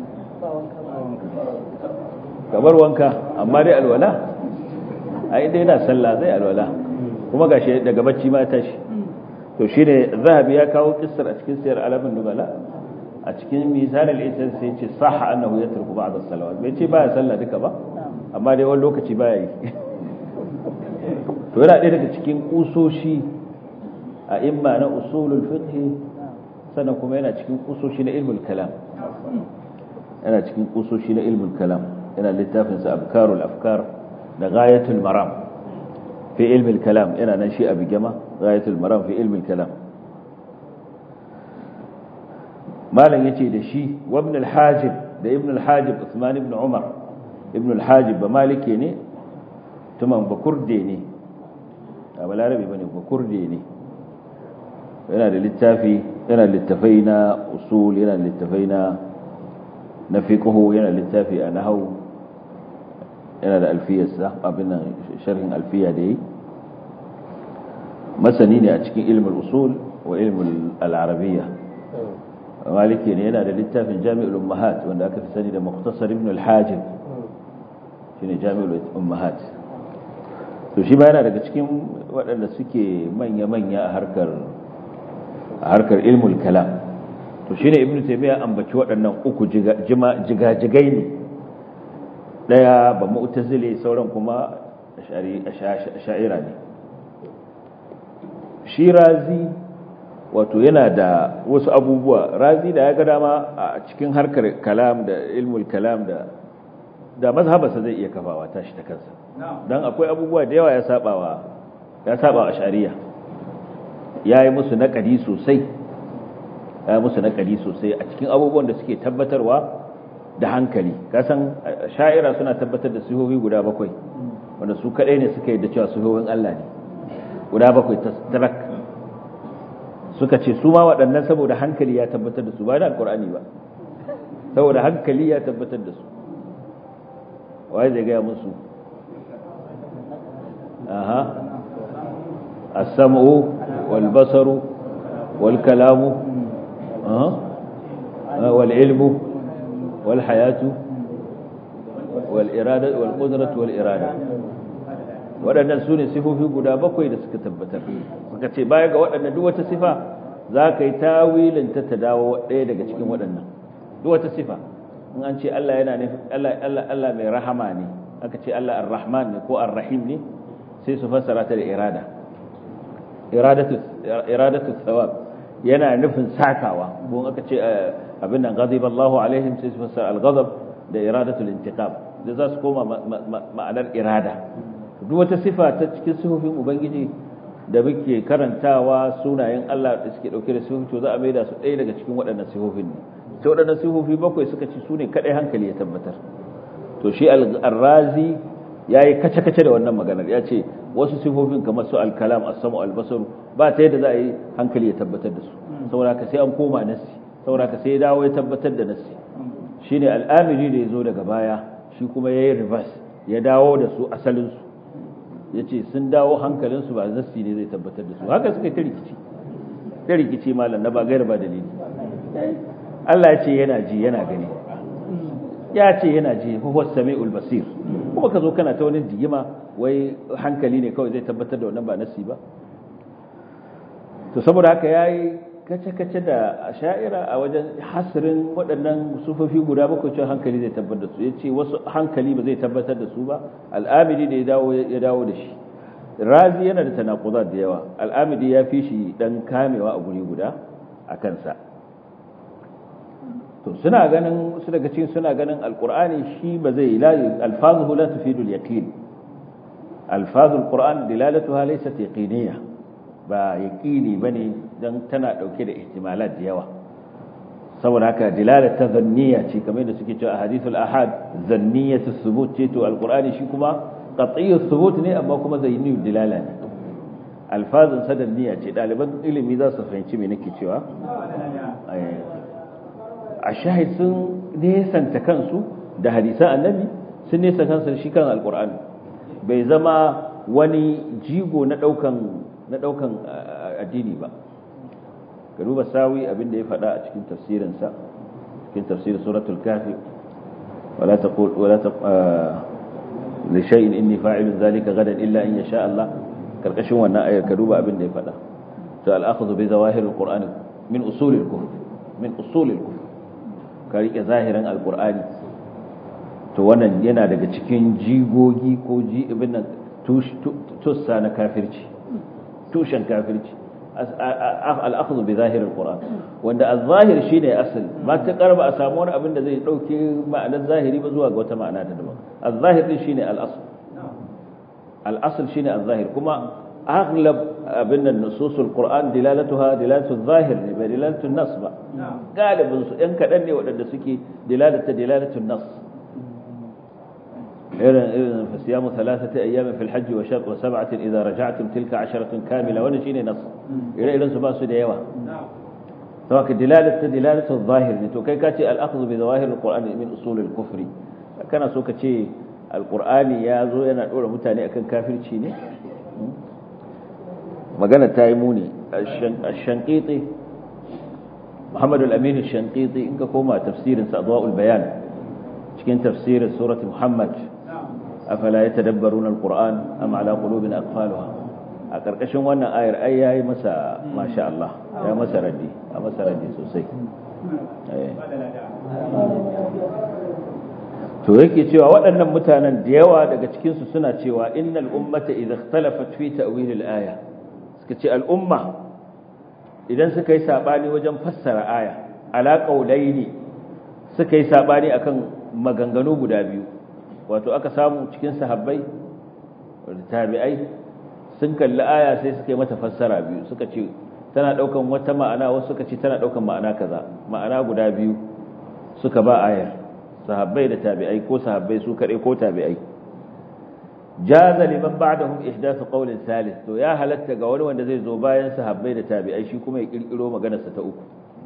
kamar wanka amma dai alwala a inda yana sallah zai alwala kuma gashi daga bacci ma ya tashi to shine zahabi ya kawo kissar a cikin siyar alamin nubala a cikin mizan al-isan sai ce sahha annahu yatruku ba'd as-salawat bai ce baya sallah duka ba amma dai wani lokaci baya yi to yana ɗaya daga cikin kusoshi a imma na usulul fiqh sannan kuma yana cikin kusoshi na ilmul kalam yana cikin kusoshi na ilmul kalam yana littafin sa abkarul afkar da ghayatul maram fi ilmul kalam yana nan shi a bigama ghayatul maram fi ilmul kalam malam yace da shi wa ibn al-hajib da ibn al-hajib Uthman ibn Umar ibn al-hajib ba maliki ne tuman bakurde ne a balarabi bane bakurde ne yana da littafi yana littafai na usul yana littafai na na fiqh yana littafi a nahwu yana da alfiyarsa abin nan sharhin alfiya da yi masani ne a cikin ilmul usul wa ilmul al-arabiyya maliki ne yana da littafin jami'ul ummahat wanda aka fi sani da mukhtasar ibn al-hajib shine jami'ul ummahat to shi ba yana daga cikin waɗanda suke manya-manya a harkar a harkar ilmul kalam to shine ibn taymiya ambaci waɗannan uku jigajigai ne daya ba mu'tazili sauran kuma ash'ari ne shi razi wato yana da wasu abubuwa razi da ya ga dama a cikin harkar kalam da ilmul kalam da da mazhabarsa zai iya kafawa tashi ta kansa dan akwai abubuwa da yawa ya sabawa ya saba ash'ariya yayi musu naqadi sosai yayi musu naqadi sosai a cikin abubuwan da suke tabbatarwa da hankali kasan sha'ira suna tabbatar da sihohi guda bakwai wanda su kadai ne suka yi da cewa sihohin Allah ne guda bakwai tarak suka ce su ma waɗannan saboda hankali ya tabbatar da su ba da alkur'ani ba saboda hankali ya tabbatar da su waye zai gaya musu aha as-sam'u wal basaru wal kalamu aha wal ilmu wal hayatu wal irada wal qudratu wal irada waɗannan su ne sifofi guda bakwai da suka tabbatar suka ce baya ga waɗannan duk wata sifa za ka yi tawilin ta ta dawo ɗaya daga cikin waɗannan duk wata sifa in an ce Allah yana ne Allah Allah Allah mai rahama ne aka ce Allah ar-rahman ne ko ar-rahim ne sai su fassara ta da irada iradatu iradatu thawab yana nufin sakawa ko aka ce abin nan ghadiballahu alaihim sai su fassara al-ghadab da iradatu al-intiqam da za su koma ma'anar irada duk wata sifa ta cikin sifofin ubangiji da muke karantawa sunayen Allah da suke dauke da sifofi to za a maida su ɗaya daga cikin waɗannan sifofin ne sai waɗannan sifofi bakwai suka ci sune kadai hankali ya tabbatar to shi al-razi yayi kace-kace da wannan maganar ya ce wasu sifofin kamar su al-kalam as-samu al-basar ba ta yadda za a yi hankali ya tabbatar da su saboda haka sai an koma nassi saboda haka sai ya dawo ya tabbatar da nassi shine al-amili da yazo daga baya shi kuma yayi reverse ya dawo da su asalin su yace sun dawo hankalin su ba nassi ne zai tabbatar da su haka suka ta rikici ta rikici malam na ba gaira ba dalili Allah ya ce yana ji yana gani ya ce yana ji huwa samiul basir kuma ka zo kana ta wani jigima wai hankali ne kawai zai tabbatar da wannan ba nassi ba to saboda haka yayi kace-kace da sha'ira a wajen hasirin waɗannan sufofi guda bakwai cewa hankali zai tabbatar da su ya ce wasu hankali ba zai tabbatar da su ba al'amidi da ya dawo da shi razi yana da tanakuzat da yawa al'amidi ya fi shi dan kamewa a guri guda a kansa to suna ganin su daga cikin suna ganin alqur'ani shi ba zai ilahi alfazuhu la tufidu al-yaqin alfazul qur'an dilalatuha laysat yaqiniyya ba yaqini bane dan tana dauke da ihtimalat da yawa saboda haka dilalat ta zanniya ce kamar da suke cewa hadithul ahad zanniyatu thubut ce to alqur'ani shi kuma qat'iyyu thubut ne amma kuma zayyinu dilala ne alfazun sadanniya ce daliban ilimi za su fahimci me nake cewa a shahid sun nesanta kansu da hadisan annabi sun nesanta kansu da shi kan alqur'ani bai zama wani jigo na daukan na daukan addini ba ka duba sawi abin da ya faɗa a cikin tafsirinsa cikin tafsirin suratul kafi wala taqul wala li shay'in inni fa'ilun zalika gadan illa in yasha Allah karkashin wannan ayar ka duba abin da ya faɗa to al-akhdhu bi zawahir al-qur'an min usul al-kufr min usul al-kufr ka rike zahirin al-qur'ani to wannan yana daga cikin jigogi ko ji ibn nan tussa na kafirci tushen kafirci al-akhdhu bi zahir al-Qur'an wanda az-zahir shine asali ma ta karba a samu wani abin da zai dauke ma'anar zahiri ba zuwa ga wata ma'ana ta daban az-zahir din shine al-asl al-asl shine az-zahir kuma aghlab abin nan nusus al-Qur'an dilalatuha dilalatu az-zahir ne bai dilalatu an-nas ba galibin su ɗan kadan ne waɗanda suke dilalatu dilalatu an-nas irin irin fasiyamu thalathati ayyamin fil hajj wa sab'atin idza raja'tum tilka asharatun kamila wannan shine nas irin irin su ba su da yawa to ka dilalatu dilalatu adh-dhahir ne to kai ka ce al-akhdhu bi zawahir al-qur'an min usul al-kufr kana so ka ce al-qur'ani ya zo yana dora mutane akan kafirci ne magana ta yi muni ash-shanqiti Muhammad al-Amin ash-shanqiti in ka koma tafsirin sa adwa'ul bayan cikin tafsirin surati Muhammad afala yatadabbaruna alquran am ala qulubin aqfalha a karkashin wannan ayar ai yayi masa masha Allah ya masa raddi a masa raddi sosai to yake cewa waɗannan mutanen da yawa daga cikin su suna cewa innal ummata idha ikhtalafat fi ta'wil al-aya suka ce al-umma idan suka yi sabani wajen fassara aya ala qaulaini suka yi sabani akan maganganu guda biyu wato aka samu cikin sahabbai da tabi'ai sun kalli aya sai suka yi mata fassara biyu suka ce tana daukan wata ma'ana wasu suka ce tana daukan ma'ana kaza ma'ana guda biyu suka ba ayar sahabbai da tabi'ai ko sahabbai su kadai ko tabi'ai jaza liman ba'dahum ihdathu qawlin thalith to ya halatta ga wani wanda zai zo bayan sahabbai da tabi'ai shi kuma ya kirkiro maganar sa ta uku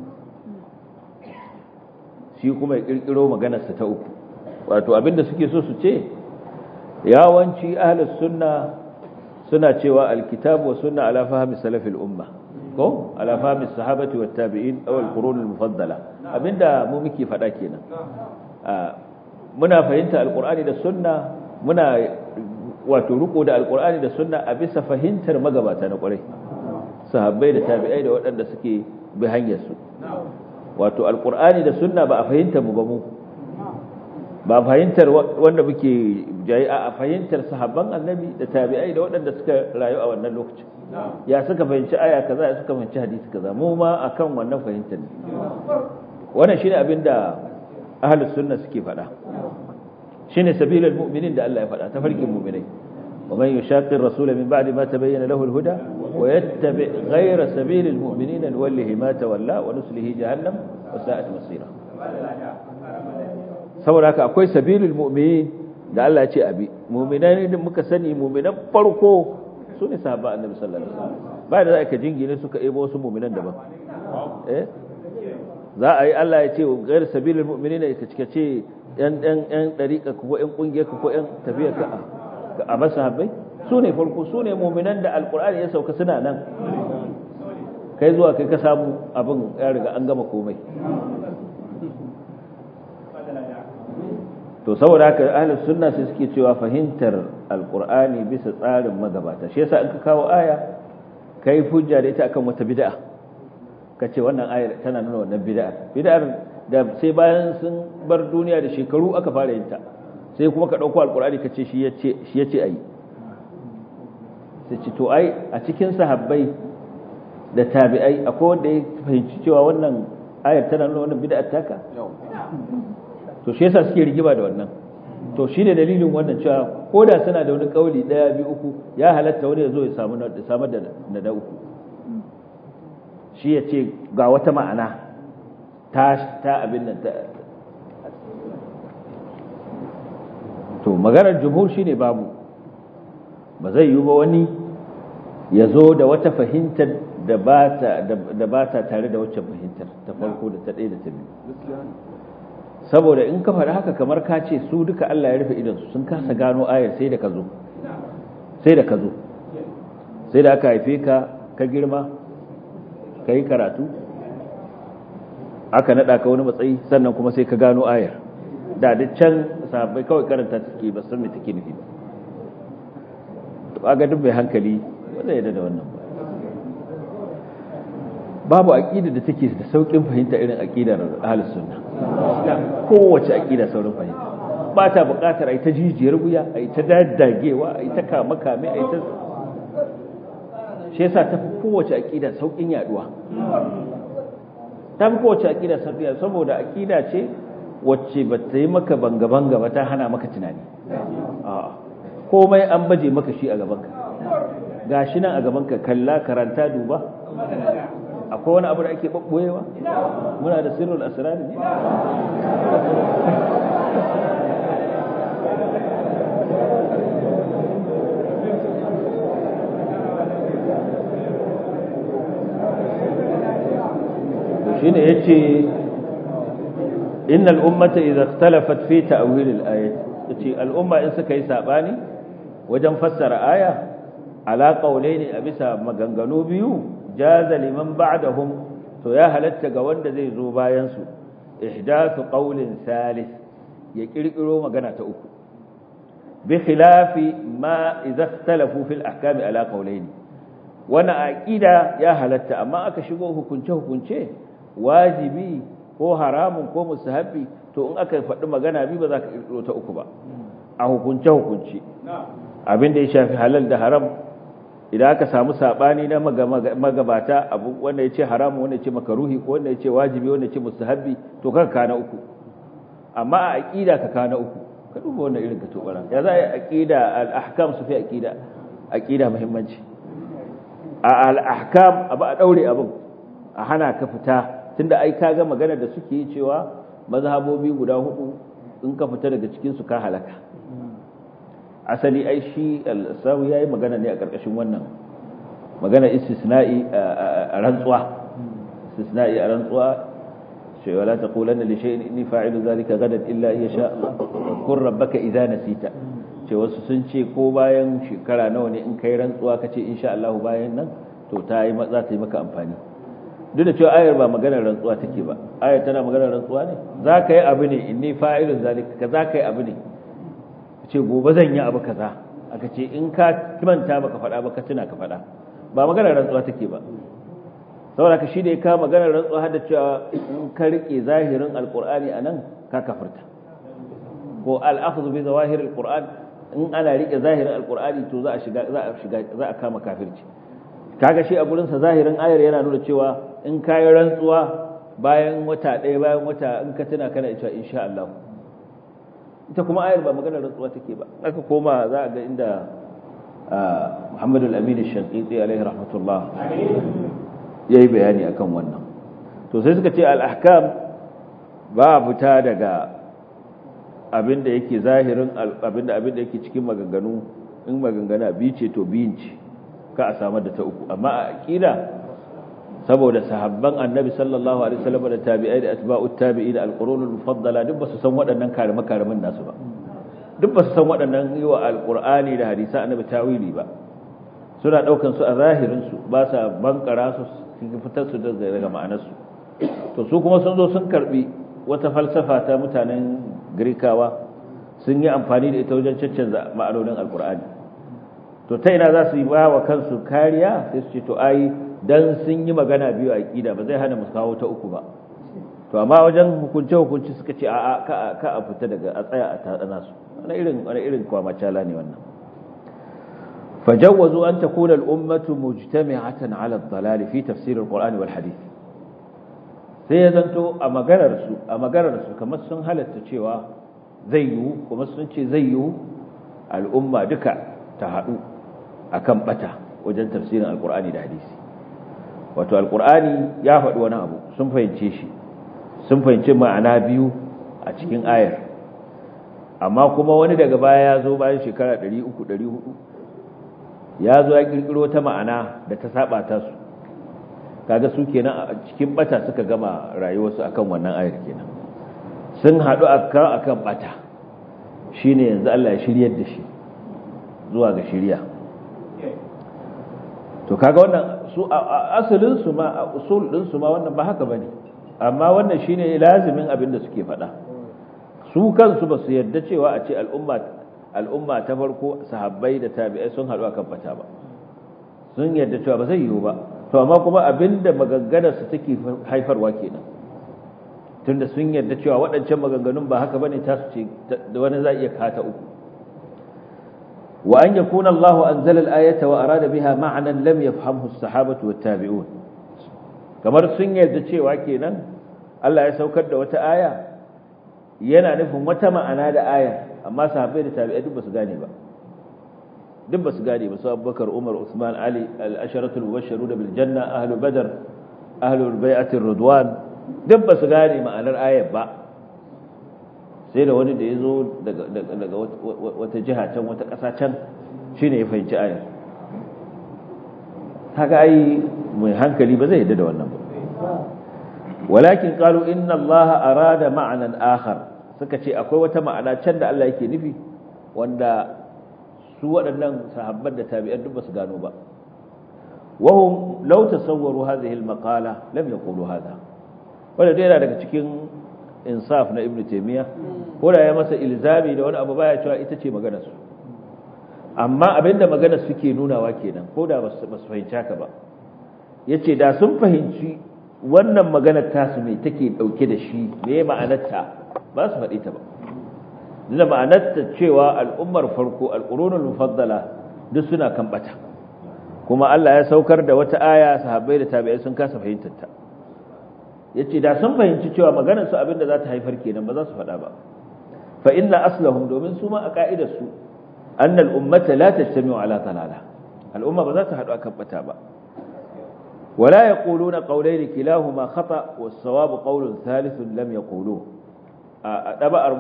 shi kuma ya kirkiro maganar sa ta uku wato abinda suke so su ce yawanci ahlus sunna suna cewa alkitabu wa sunna ala fahmi salafil umma ko ala fahmi sahabati wat tabi'in aw al-qurun al-mufaddala abinda mu muke fada kenan muna fahimta alqur'ani da sunna muna wato riko da alqur'ani da sunna a bisa fahimtar magabata na kwarai sahabbai da tabi'ai da waɗanda suke bi hanyar su wato alqur'ani da sunna ba a fahimta mu ba mu ba fahimtar wanda muke jayi a fahimtar sahabban annabi da tabi'ai da waɗanda suka rayu a wannan lokacin ya suka fahimci aya kaza ya suka fahimci hadisi kaza mu ma akan wannan fahimtar ne wannan shine abinda ahlus sunna suke faɗa shine sabilul mu'minin da Allah ya faɗa tafarkin mu'minai wa man yushaqir rasul min ba'di ma tabayyana lahu al-huda wa yattabi ghayra sabilil mu'minin nuwallihi ma tawalla wa nuslihi jahannam wa sa'at masira saboda haka akwai sabilul mu'minin da Allah ya ce abi mu'minai da muka sani mu'minan farko sune sahaba annabi sallallahu alaihi wasallam ba da zaka jingine suka ebo wasu mu'minan daban eh za a yi Allah ya ce ghayr sabilul mu'minin ka ce yan yan yan dariqa ko yan kungiyar ko yan tafiyar ka a masahabai sune farko sune mu'minan da alqur'ani ya sauka suna nan kai zuwa kai ka samu abin ya riga an gama komai to saboda haka ahlus sunna sai suke cewa fahimtar alqur'ani bisa tsarin magabata shi yasa in ka kawo aya kai hujja da ita akan wata bid'a kace wannan ayar tana nuna wannan bid'a bid'ar da sai bayan sun bar duniya da shekaru aka fara yin ta sai kuma ka dauko alqur'ani kace shi yace shi yace ayi sai ce to ai a cikin sahabbai da tabi'ai akwai wanda ya fahimci cewa wannan ayar tana nuna wannan bid'ar taka to shi yasa suke rigima da wannan to shine dalilin wannan cewa koda suna da wani kauli daya biyu uku ya halatta wani yazo ya samu ya samu da da uku shi yace ga wata ma'ana ta ta abin nan ta to maganar jumhur shine babu ba zai yi ba wani yazo da wata fahimtar da bata da bata tare da wacce fahimtar ta farko da ta ɗaya da ta biyu saboda in ka faɗi haka kamar ka ce su duka Allah ya rufe idansu sun kasa gano ayar sai da ka zo sai da ka zo sai da aka haife ka ka girma ka yi karatu aka naɗa ka wani matsayi sannan kuma sai ka gano ayar da duk can sahabbai kawai karanta suke ba san me take nufi ba to kaga duk mai hankali ba zai yarda da wannan ba babu aqida da take da saukin fahimta irin aqidar ahlus sunna kowace aqida saurin fahimta ba ta buƙatar ai ta jijiyar wuya ai ta daddagewa ai ta kama kame ai ta shi yasa ta kowace aqida saukin yaduwa ta fi kowace aqida safiya saboda aqida ce wacce ba ta yi maka banga banga ba ta hana maka tunani a'a komai an baje maka shi a gaban ka gashi nan a gaban ka kalla karanta duba akwai wani abu da ake babboyewa muna da sirrul asrar ne shine yace innal ummata idha ikhtalafat fi ta'wil al-ayat yace al-umma in suka yi sabani wajen fassara aya ala qawlaini a bisa maganganu biyu jaza liman ba'dahum to ya halatta ga wanda zai zo bayan su ihdathu qawlin salis ya kirkiro magana ta uku bi khilafi ma idza ikhtalafu fil ahkam ala qawlayn wana aqida ya halatta amma aka shigo hukunce hukunce wajibi ko haramun ko mustahabi to in aka faɗi magana bi ba za ka kirkiro ta uku ba a hukunce hukunce abin da ya shafi halal da haram idan aka samu sabani na magabata abu wanda yace haramu wanda yace makaruhi ko wanda yace wajibi wanda yace mustahabi to kan kana uku amma a aqida ka kana uku ka duba wannan irin ka tobara ya za a aqida al-ahkam su fi aqida aqida muhimmanci a al-ahkam abu a daure abin a hana ka fita tunda ai kaga magana da suke yi cewa mazhabobi guda hudu in ka fita daga cikin su ka halaka asali ai shi al-sawi yayi magana ne a karkashin wannan magana istisna'i a rantsuwa istisna'i a rantsuwa shi wala taqulanna li shay'in inni fa'ilu dhalika gadan illa in sha Allah kun rabbaka idza nasita ce wasu sun ce ko bayan shekara nawa ne in kai rantsuwa kace insha Allah bayan nan to ta yi za ta yi maka amfani duk da cewa ayar ba maganar rantsuwa take ba ayar tana maganar rantsuwa ne za ka yi abu ne inni fa'ilun zalika ka za ka yi abu ne ce gobe zan yi abu kaza aka ce in ka kimanta baka faɗa ba ka tuna ka faɗa ba maganar rantsuwa take ba saboda ka shi da ya ka maganar rantsuwa har da cewa in ka rike zahirin alqur'ani anan ka kafirta ko al-akhdhu bi zawahir alqur'an in ana rike zahirin alqur'ani to za a shiga za a shiga za a kama kafirci kaga shi a gurin sa zahirin ayar yana nuna cewa in kai rantsuwa bayan wata ɗaya bayan wata in ka tuna kana cewa insha Allah ita kuma ayar ba maganar rantsuwa take ba aka koma za a ga inda Muhammad al-Amin al-Shanqiti alaihi rahmatullah yayi bayani akan wannan to sai suka ce al-ahkam ba fita daga abinda yake zahirin abinda abinda yake cikin maganganu in magangana bi ce to biyin ce ka a samar da ta uku amma a aqida saboda sahabban annabi sallallahu alaihi wasallam da tabi'ai da atba'ut tabi'in da al-qurunul mufaddala duk basu san waɗannan karime karimin nasu ba duk basu san waɗannan yiwa al-qur'ani da hadisi annabi tawili ba suna daukan su a zahirin su ba sa bankara su su fitar su daga ma'anar su to su kuma sun zo sun karbi wata falsafa ta mutanen Girkawa sun yi amfani da ita wajen caccanza ma'anonin al-qur'ani to ta ina za su yi ba wa kansu kariya sai su ce to ai dan sun yi magana biyu a aqida ba zai hana mu kawo ta uku ba to amma wajen hukunce hukunci suka ce a'a ka ka a fita daga a tsaya a tadana su wani irin wani irin kwamacala ne wannan fajawazu an takuna al-ummatu mujtami'atan 'ala ad-dalal fi tafsir al-Qur'an wal hadith sai ya zanto a maganar su a maganar su kamar sun halatta cewa zai yiwu kuma sun ce zai yiwu al'umma duka ta haɗu akan bata wajen tafsirin alkur'ani da hadisi wato alkur'ani ya faɗi wani abu sun fahimce shi sun fahimci ma'ana biyu a cikin ayar amma kuma wani daga baya ya zo bayan shekara ɗari uku ɗari hudu ya zo ya kirkiro ta ma'ana da ta saba ta su kaga su kenan a cikin bata suka gama rayuwarsu akan wannan ayar kenan sun haɗu akan akan bata shine yanzu Allah ya shiryar da shi zuwa ga shiriya to kaga wannan su asalin su ma a usul din su ma wannan ba haka bane amma wannan shine lazimin abin da suke faɗa su kansu ba su yarda cewa a ce al'umma al'umma ta farko sahabbai da tabi'ai sun haɗu akan bata ba sun yarda cewa ba zai yiwu ba to amma kuma abinda maganganar su take haifarwa kenan tunda sun yarda cewa waɗancan maganganun ba haka bane ta su ce da wani za iya kata uku wa an yakuna Allah anzala al-ayata wa arada biha ma'nan lam yafhamhu as-sahabatu wat-tabi'un kamar sun yarda cewa kenan Allah ya saukar da wata aya yana nufin wata ma'ana da ayar amma sahabbai da tabi'ai duk basu gane ba duk basu gane ba su Abubakar Umar Usman Ali al-asharatul mubashshiruna bil janna ahlu badr ahlu bai'ati ar-ridwan duk basu gane ma'anar ayar ba sai da wani da yazo daga daga wata jiha can wata ƙasa can shine ya fahimci ayar kaga ai mai hankali ba zai yadda da wannan ba walakin qalu inna allaha arada ma'nan akhar suka ce akwai wata ma'ana can da Allah yake nufi wanda su waɗannan sahabban da tabi'an duk basu gano ba wahum law tasawwaru hadhihi al-maqala lam yaqulu hadha wanda dai yana daga cikin insaf na ibnu taymiya ko da ya masa ilzami da wani abu baya cewa ita ce maganar su amma abinda maganar suke nunawa kenan ko da basu fahimci haka ba yace da sun fahimci wannan maganar tasu me take dauke da shi me ma'anarta ba su faɗi ta ba da ma'anarta cewa al'ummar farko al-qurunul mufaddala duk suna kan bata kuma Allah ya saukar da wata aya sahabbai da tabi'ai sun kasa fahimtar ta yace da sun fahimci cewa maganar su abinda za ta haifar kenan ba za su faɗa ba fa inna aslahum domin su ma a ka'idar su annal ummata la tajtami'u ala dalala al'umma ba za ta haɗu akan bata ba ولا يقولون قولين كلاهما خطأ والصواب قول ثالث لم يقولوه دبار mu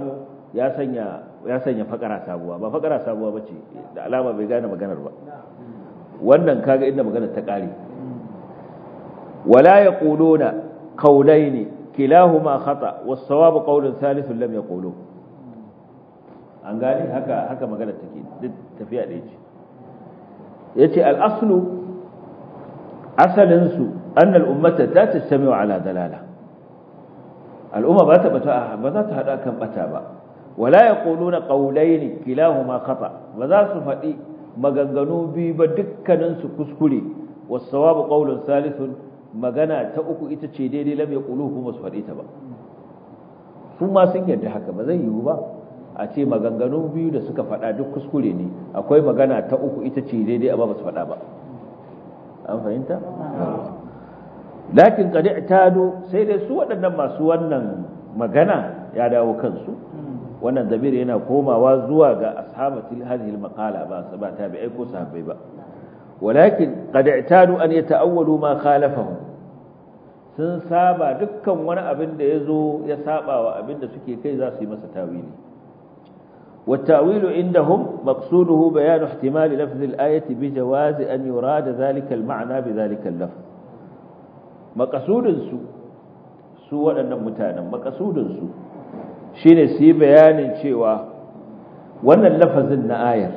ya sanya ya sanya fakara sabuwa ba fakara sabuwa bace da alama bai gane maganar ba wannan kaga inda maganar ta kare wala yaquluna qawlaini kilahuma khata was-sawab qawlun thalithun lam yaqulu an gane haka haka maganar take duk tafiya da yace yace al-aslu asalin su anna al-ummata la tastami'u ala dalala al-umma ba ta bata ba za ta hada kan bata ba wala yaquluna qawlaini kilahuma khata ba za su faɗi maganganu biyu ba dukkanin su kuskure was-sawabu qawlun salithun magana ta uku ita ce daidai lam yaqulu kuma su faɗi ta ba su ma sun yarda haka ba zai yiwu ba a ce maganganu biyu da suka faɗa duk kuskure ne akwai magana ta uku ita ce daidai amma ba su faɗa ba an fahimta lakin qad i'tadu sai dai su waɗannan masu wannan magana ya dawo kansu wannan zamir yana komawa zuwa ga ashabatil hadhihi almaqala ba ba tabi'ai ko sahabbai ba walakin qad i'tadu an yata'awwalu ma khalafahu sun saba dukkan wani abin da yazo ya saba wa abin da suke kai za su yi masa tawili والتأويل عندهم مقصوده بيان احتمال لفظ الآية بجواز أن يراد ذلك المعنى بذلك اللفظ مقصود سو سوى أن متانا مقصود سو shine su yi bayanin cewa wannan lafazin na ayar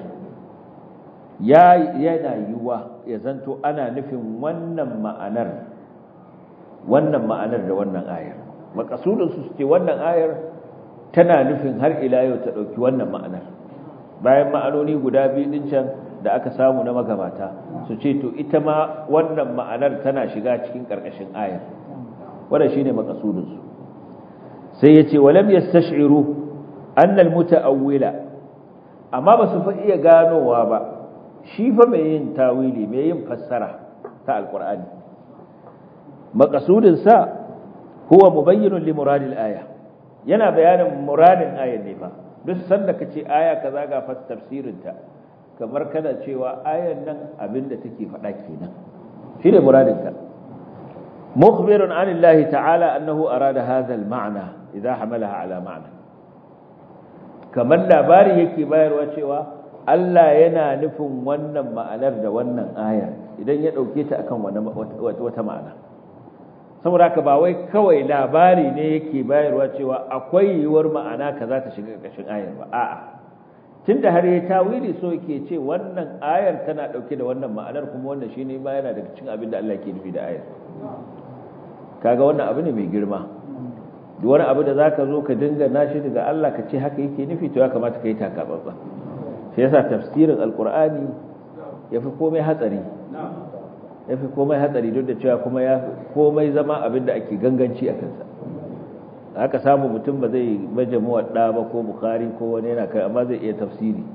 ya yana yiwa ya zanto ana nufin wannan ma'anar wannan ma'anar da wannan ayar makasudin su ce wannan ayar tana nufin har ila yau ta dauki wannan ma'anar bayan ma'anoni guda biyu din can da aka samu na magabata su ce to ita ma wannan ma'anar tana shiga cikin karkashin ayar wannan shine makasudin su sai yace walam yastash'iru anna almutaawwila amma ba su fa iya ganowa ba shi fa mai yin tawili mai yin fassara ta alqur'ani maqsudin sa huwa mubayyinun li muradil aya yana bayanin muradin ayar ne fa duk sanda kace aya kaza ga fas tafsirin ta kamar kana cewa ayan nan abinda take faɗa kenan shine muradin ka mukhbirun anillahi ta'ala annahu arada hadha al-ma'na idza hamalaha ala ma'na kamar labari yake bayarwa cewa Allah yana nufin wannan ma'anar da wannan ayar idan ya dauke ta akan wata ma'ana saboda haka ba wai kawai labari ne yake bayarwa cewa akwai yiwuwar ma'ana kaza ta shiga ƙarƙashin ayar ba a'a tunda har yayi tawili so yake ce wannan ayar tana dauke da wannan ma'anar kuma wannan shine ba yana daga cikin abin da Allah yake nufi da ayar kaga wannan abu ne mai girma duk wani abu da zaka zo ka dinga nashi daga Allah ka ce haka yake nufi to ya kamata ka yi takatsantsa shi yasa tafsirin alqur'ani yafi komai hatsari yafi komai hatsari duk da cewa kuma ya komai zama abin da ake ganganci a kansa haka samu mutum ba zai baje muwadda ba ko bukhari ko wani yana kai amma zai iya tafsiri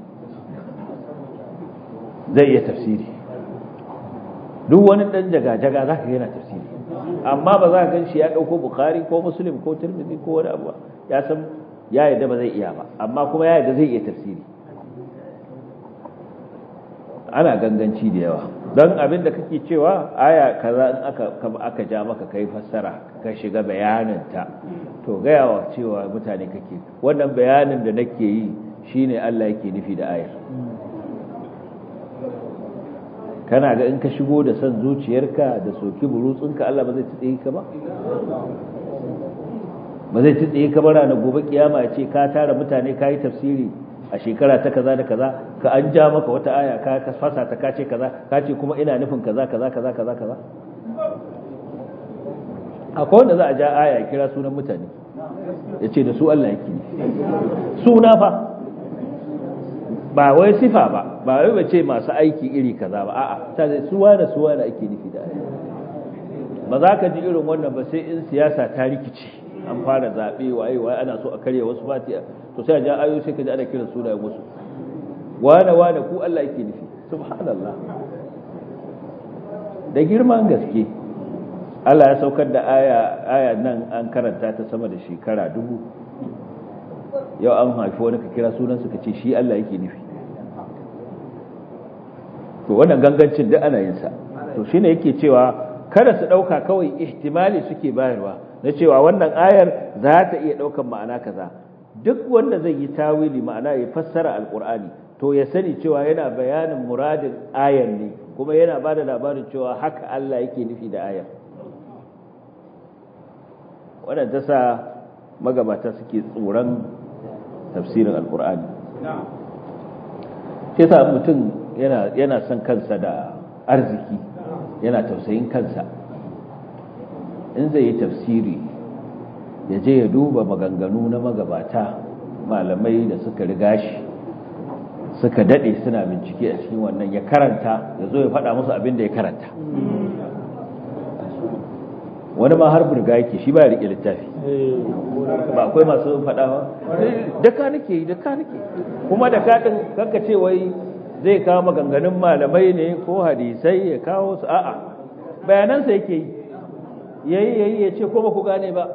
zai iya tafsiri duk wani dan jaga-jaga zaka ga yana tafsiri amma ba za ka gan shi ya dauko bukhari ko muslim ko tirmidhi ko wani abu ya san ya yadda ba zai iya ba amma kuma ya yadda zai iya tafsiri ana ganganci da yawa don abin da kake cewa aya kaza in aka aka ja maka kai fassara ka shiga bayanin ta to gayawa cewa mutane kake wannan bayanin da nake yi shine Allah yake nufi da ayar kana ga in ka shigo da san zuciyarka da soki burutsunka Allah ba zai tsiye ka ba ba zai tsiye ka ba ranar gobe kiyama ya ce ka tara mutane kai tafsiri a shekara ta kaza da kaza ka an ja maka wata aya ka ka fasa ta kace kaza kace kuma ina nufin kaza kaza kaza kaza kaza akwai wanda za a ja aya kira sunan mutane yace da su Allah yake suna fa ba wai sifa ba ba wai bace masu aiki iri kaza ba a'a ta zai suwa da suwa da ake nufi da aya ba za ka ji irin wannan ba sai in siyasa ta rikice an fara zabe waye waye ana so a karya wasu fatiya to sai a ja ayoyi sai ka ji ana kiran sunayen wasu wane wane ku Allah yake nufi subhanallah da girman gaske Allah ya saukar da aya aya nan an karanta ta sama da shekara dubu yau an haifi wani ka kira sunan su ka ce shi Allah yake nufi to wannan gangancin duk ana yin sa to shine yake cewa kada su dauka kawai ihtimali suke bayarwa na cewa wannan ayar za ta iya daukan ma'ana kaza duk wanda zai yi tawili ma'ana ya fassara alqur'ani to ya sani cewa yana bayanin muradin ayar ne kuma yana bada labarin cewa haka Allah yake nufi da ayar. Wannan ta sa magabata suke tsoron tafsirin alqur'ani. Sai sa mutum yana yana son kansa da arziki, yana tausayin kansa, in zai yi tafsiri ya je ya duba maganganu na magabata, malamai da suka riga shi suka dade suna bincike a cikin wannan, ya karanta ya zo ya faɗa musu abin da ya karanta. Wani ma har burga yake shi ba ya riƙe littafi, ba akwai masu faɗa ba da ka nake yi da ka nake, kuma da ka ɗin kanka ce wai zai kawo maganganun malamai ne ko hadisai ya kawo su, a'a bayanansa yake yi, yayi yayi ya ce ko ba ku gane ba.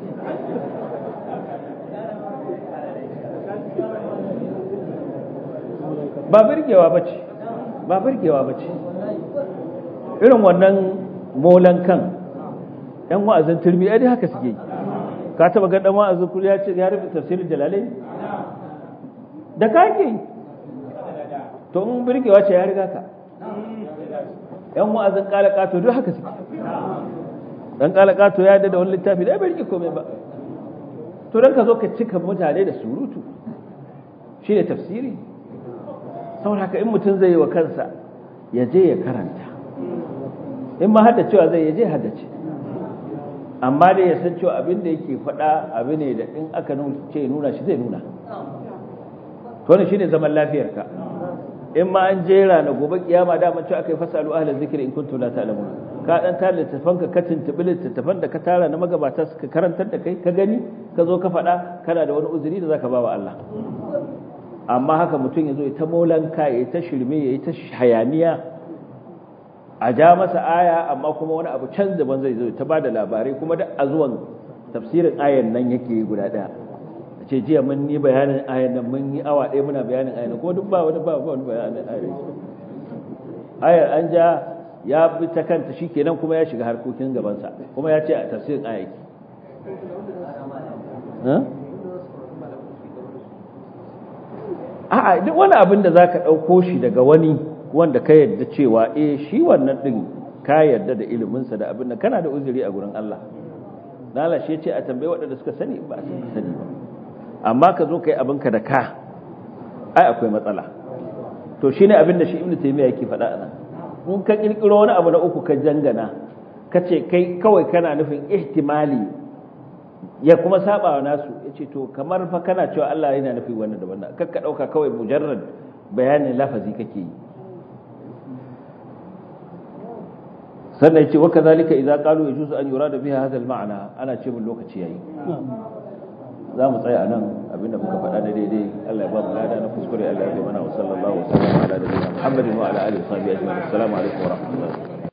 ba birgewa bace ba birgewa bace irin wannan molan kan ɗan wa'azin turmi ai haka suke yi. Ka taba ga ɗan wa'azin turmi ya ce ya rubuta tafsirin Jalalain da kake to in birgewa ce ya riga ka. ɗan wa'azin kalakato duk haka suke, dan kalakato ya da wani littafi da bai rike komai ba, to dan ka zo ka cika mutane da surutu shine tafsiri. saboda haka in mutum zai yi wa kansa ya je ya karanta, in ma haddacewa zai ya je haddace, amma dai ya san cewa abin da yake faɗa abu ne da in aka ce nuna shi zai nuna, to ne shine zaman lafiyarka. in ma an jera na gobe kiyama da mace aka yi fasalu ahla zikri in kuntum la ta'lamun, ka dan tare littafan ka tuntubi littafan da ka tara na magabata suka karantar da kai ka gani ka zo ka faɗa, kana da wani uzuri da zaka ba wa Allah. Amma haka mutum ya zo ya ta molanka ya ta shirme ya ta hayaniya, a ja masa aya amma kuma wani abu can daban zai zo ta bada labarai, kuma da a zuwan tafsirin ayan nan yake guda daya, ce jiya mun yi bayanin ayan nan mun yi awa ɗaya muna bayanin ayan nan, ko duk ba wani ba wani bayanin ayan. Ayar an ja ya bi ta kanta shikenan kuma ya shiga harkokin gabansa, kuma ya ce a tafsirin aya yake. A'a duk wani abin da zaka ɗauko shi daga wani wanda ka yarda cewa eh shi wannan din ka yarda da iliminsa da abin da kana da uzuri a gurin Allah. Allah shi ya ce a tambaye waɗanda suka sani ba su sani ba, amma ka zo ka yi abinka da ka, ai akwai matsala. To shine abin da shi Ibn Taymiyyah yake faɗa anan, in ka kirkiro wani abu na uku ka jangana ka ce kai kawai kana nufin ihtimali ya kuma saba wa nasu, ya ce to kamar fa kana cewa Allah yana nufi wannan da wannan, kakka ɗauka kawai mujarrad bayanin lafazi kake yi. sannan ya ce wa kazalika idza qalu yajuzu an yurada biha hadha al-ma'na, ana ce mun lokaci yayi, za mu tsaya anan. Abinda muka faɗa da daidai Allah ya ba mu lada, na kuskure Allah ya yi mana. Wa sallallahu alaihi wa sallam ala nabiyina Muhammadin wa ala alihi wa sahbihi ajma'in. Assalamu alaikum wa rahmatullahi.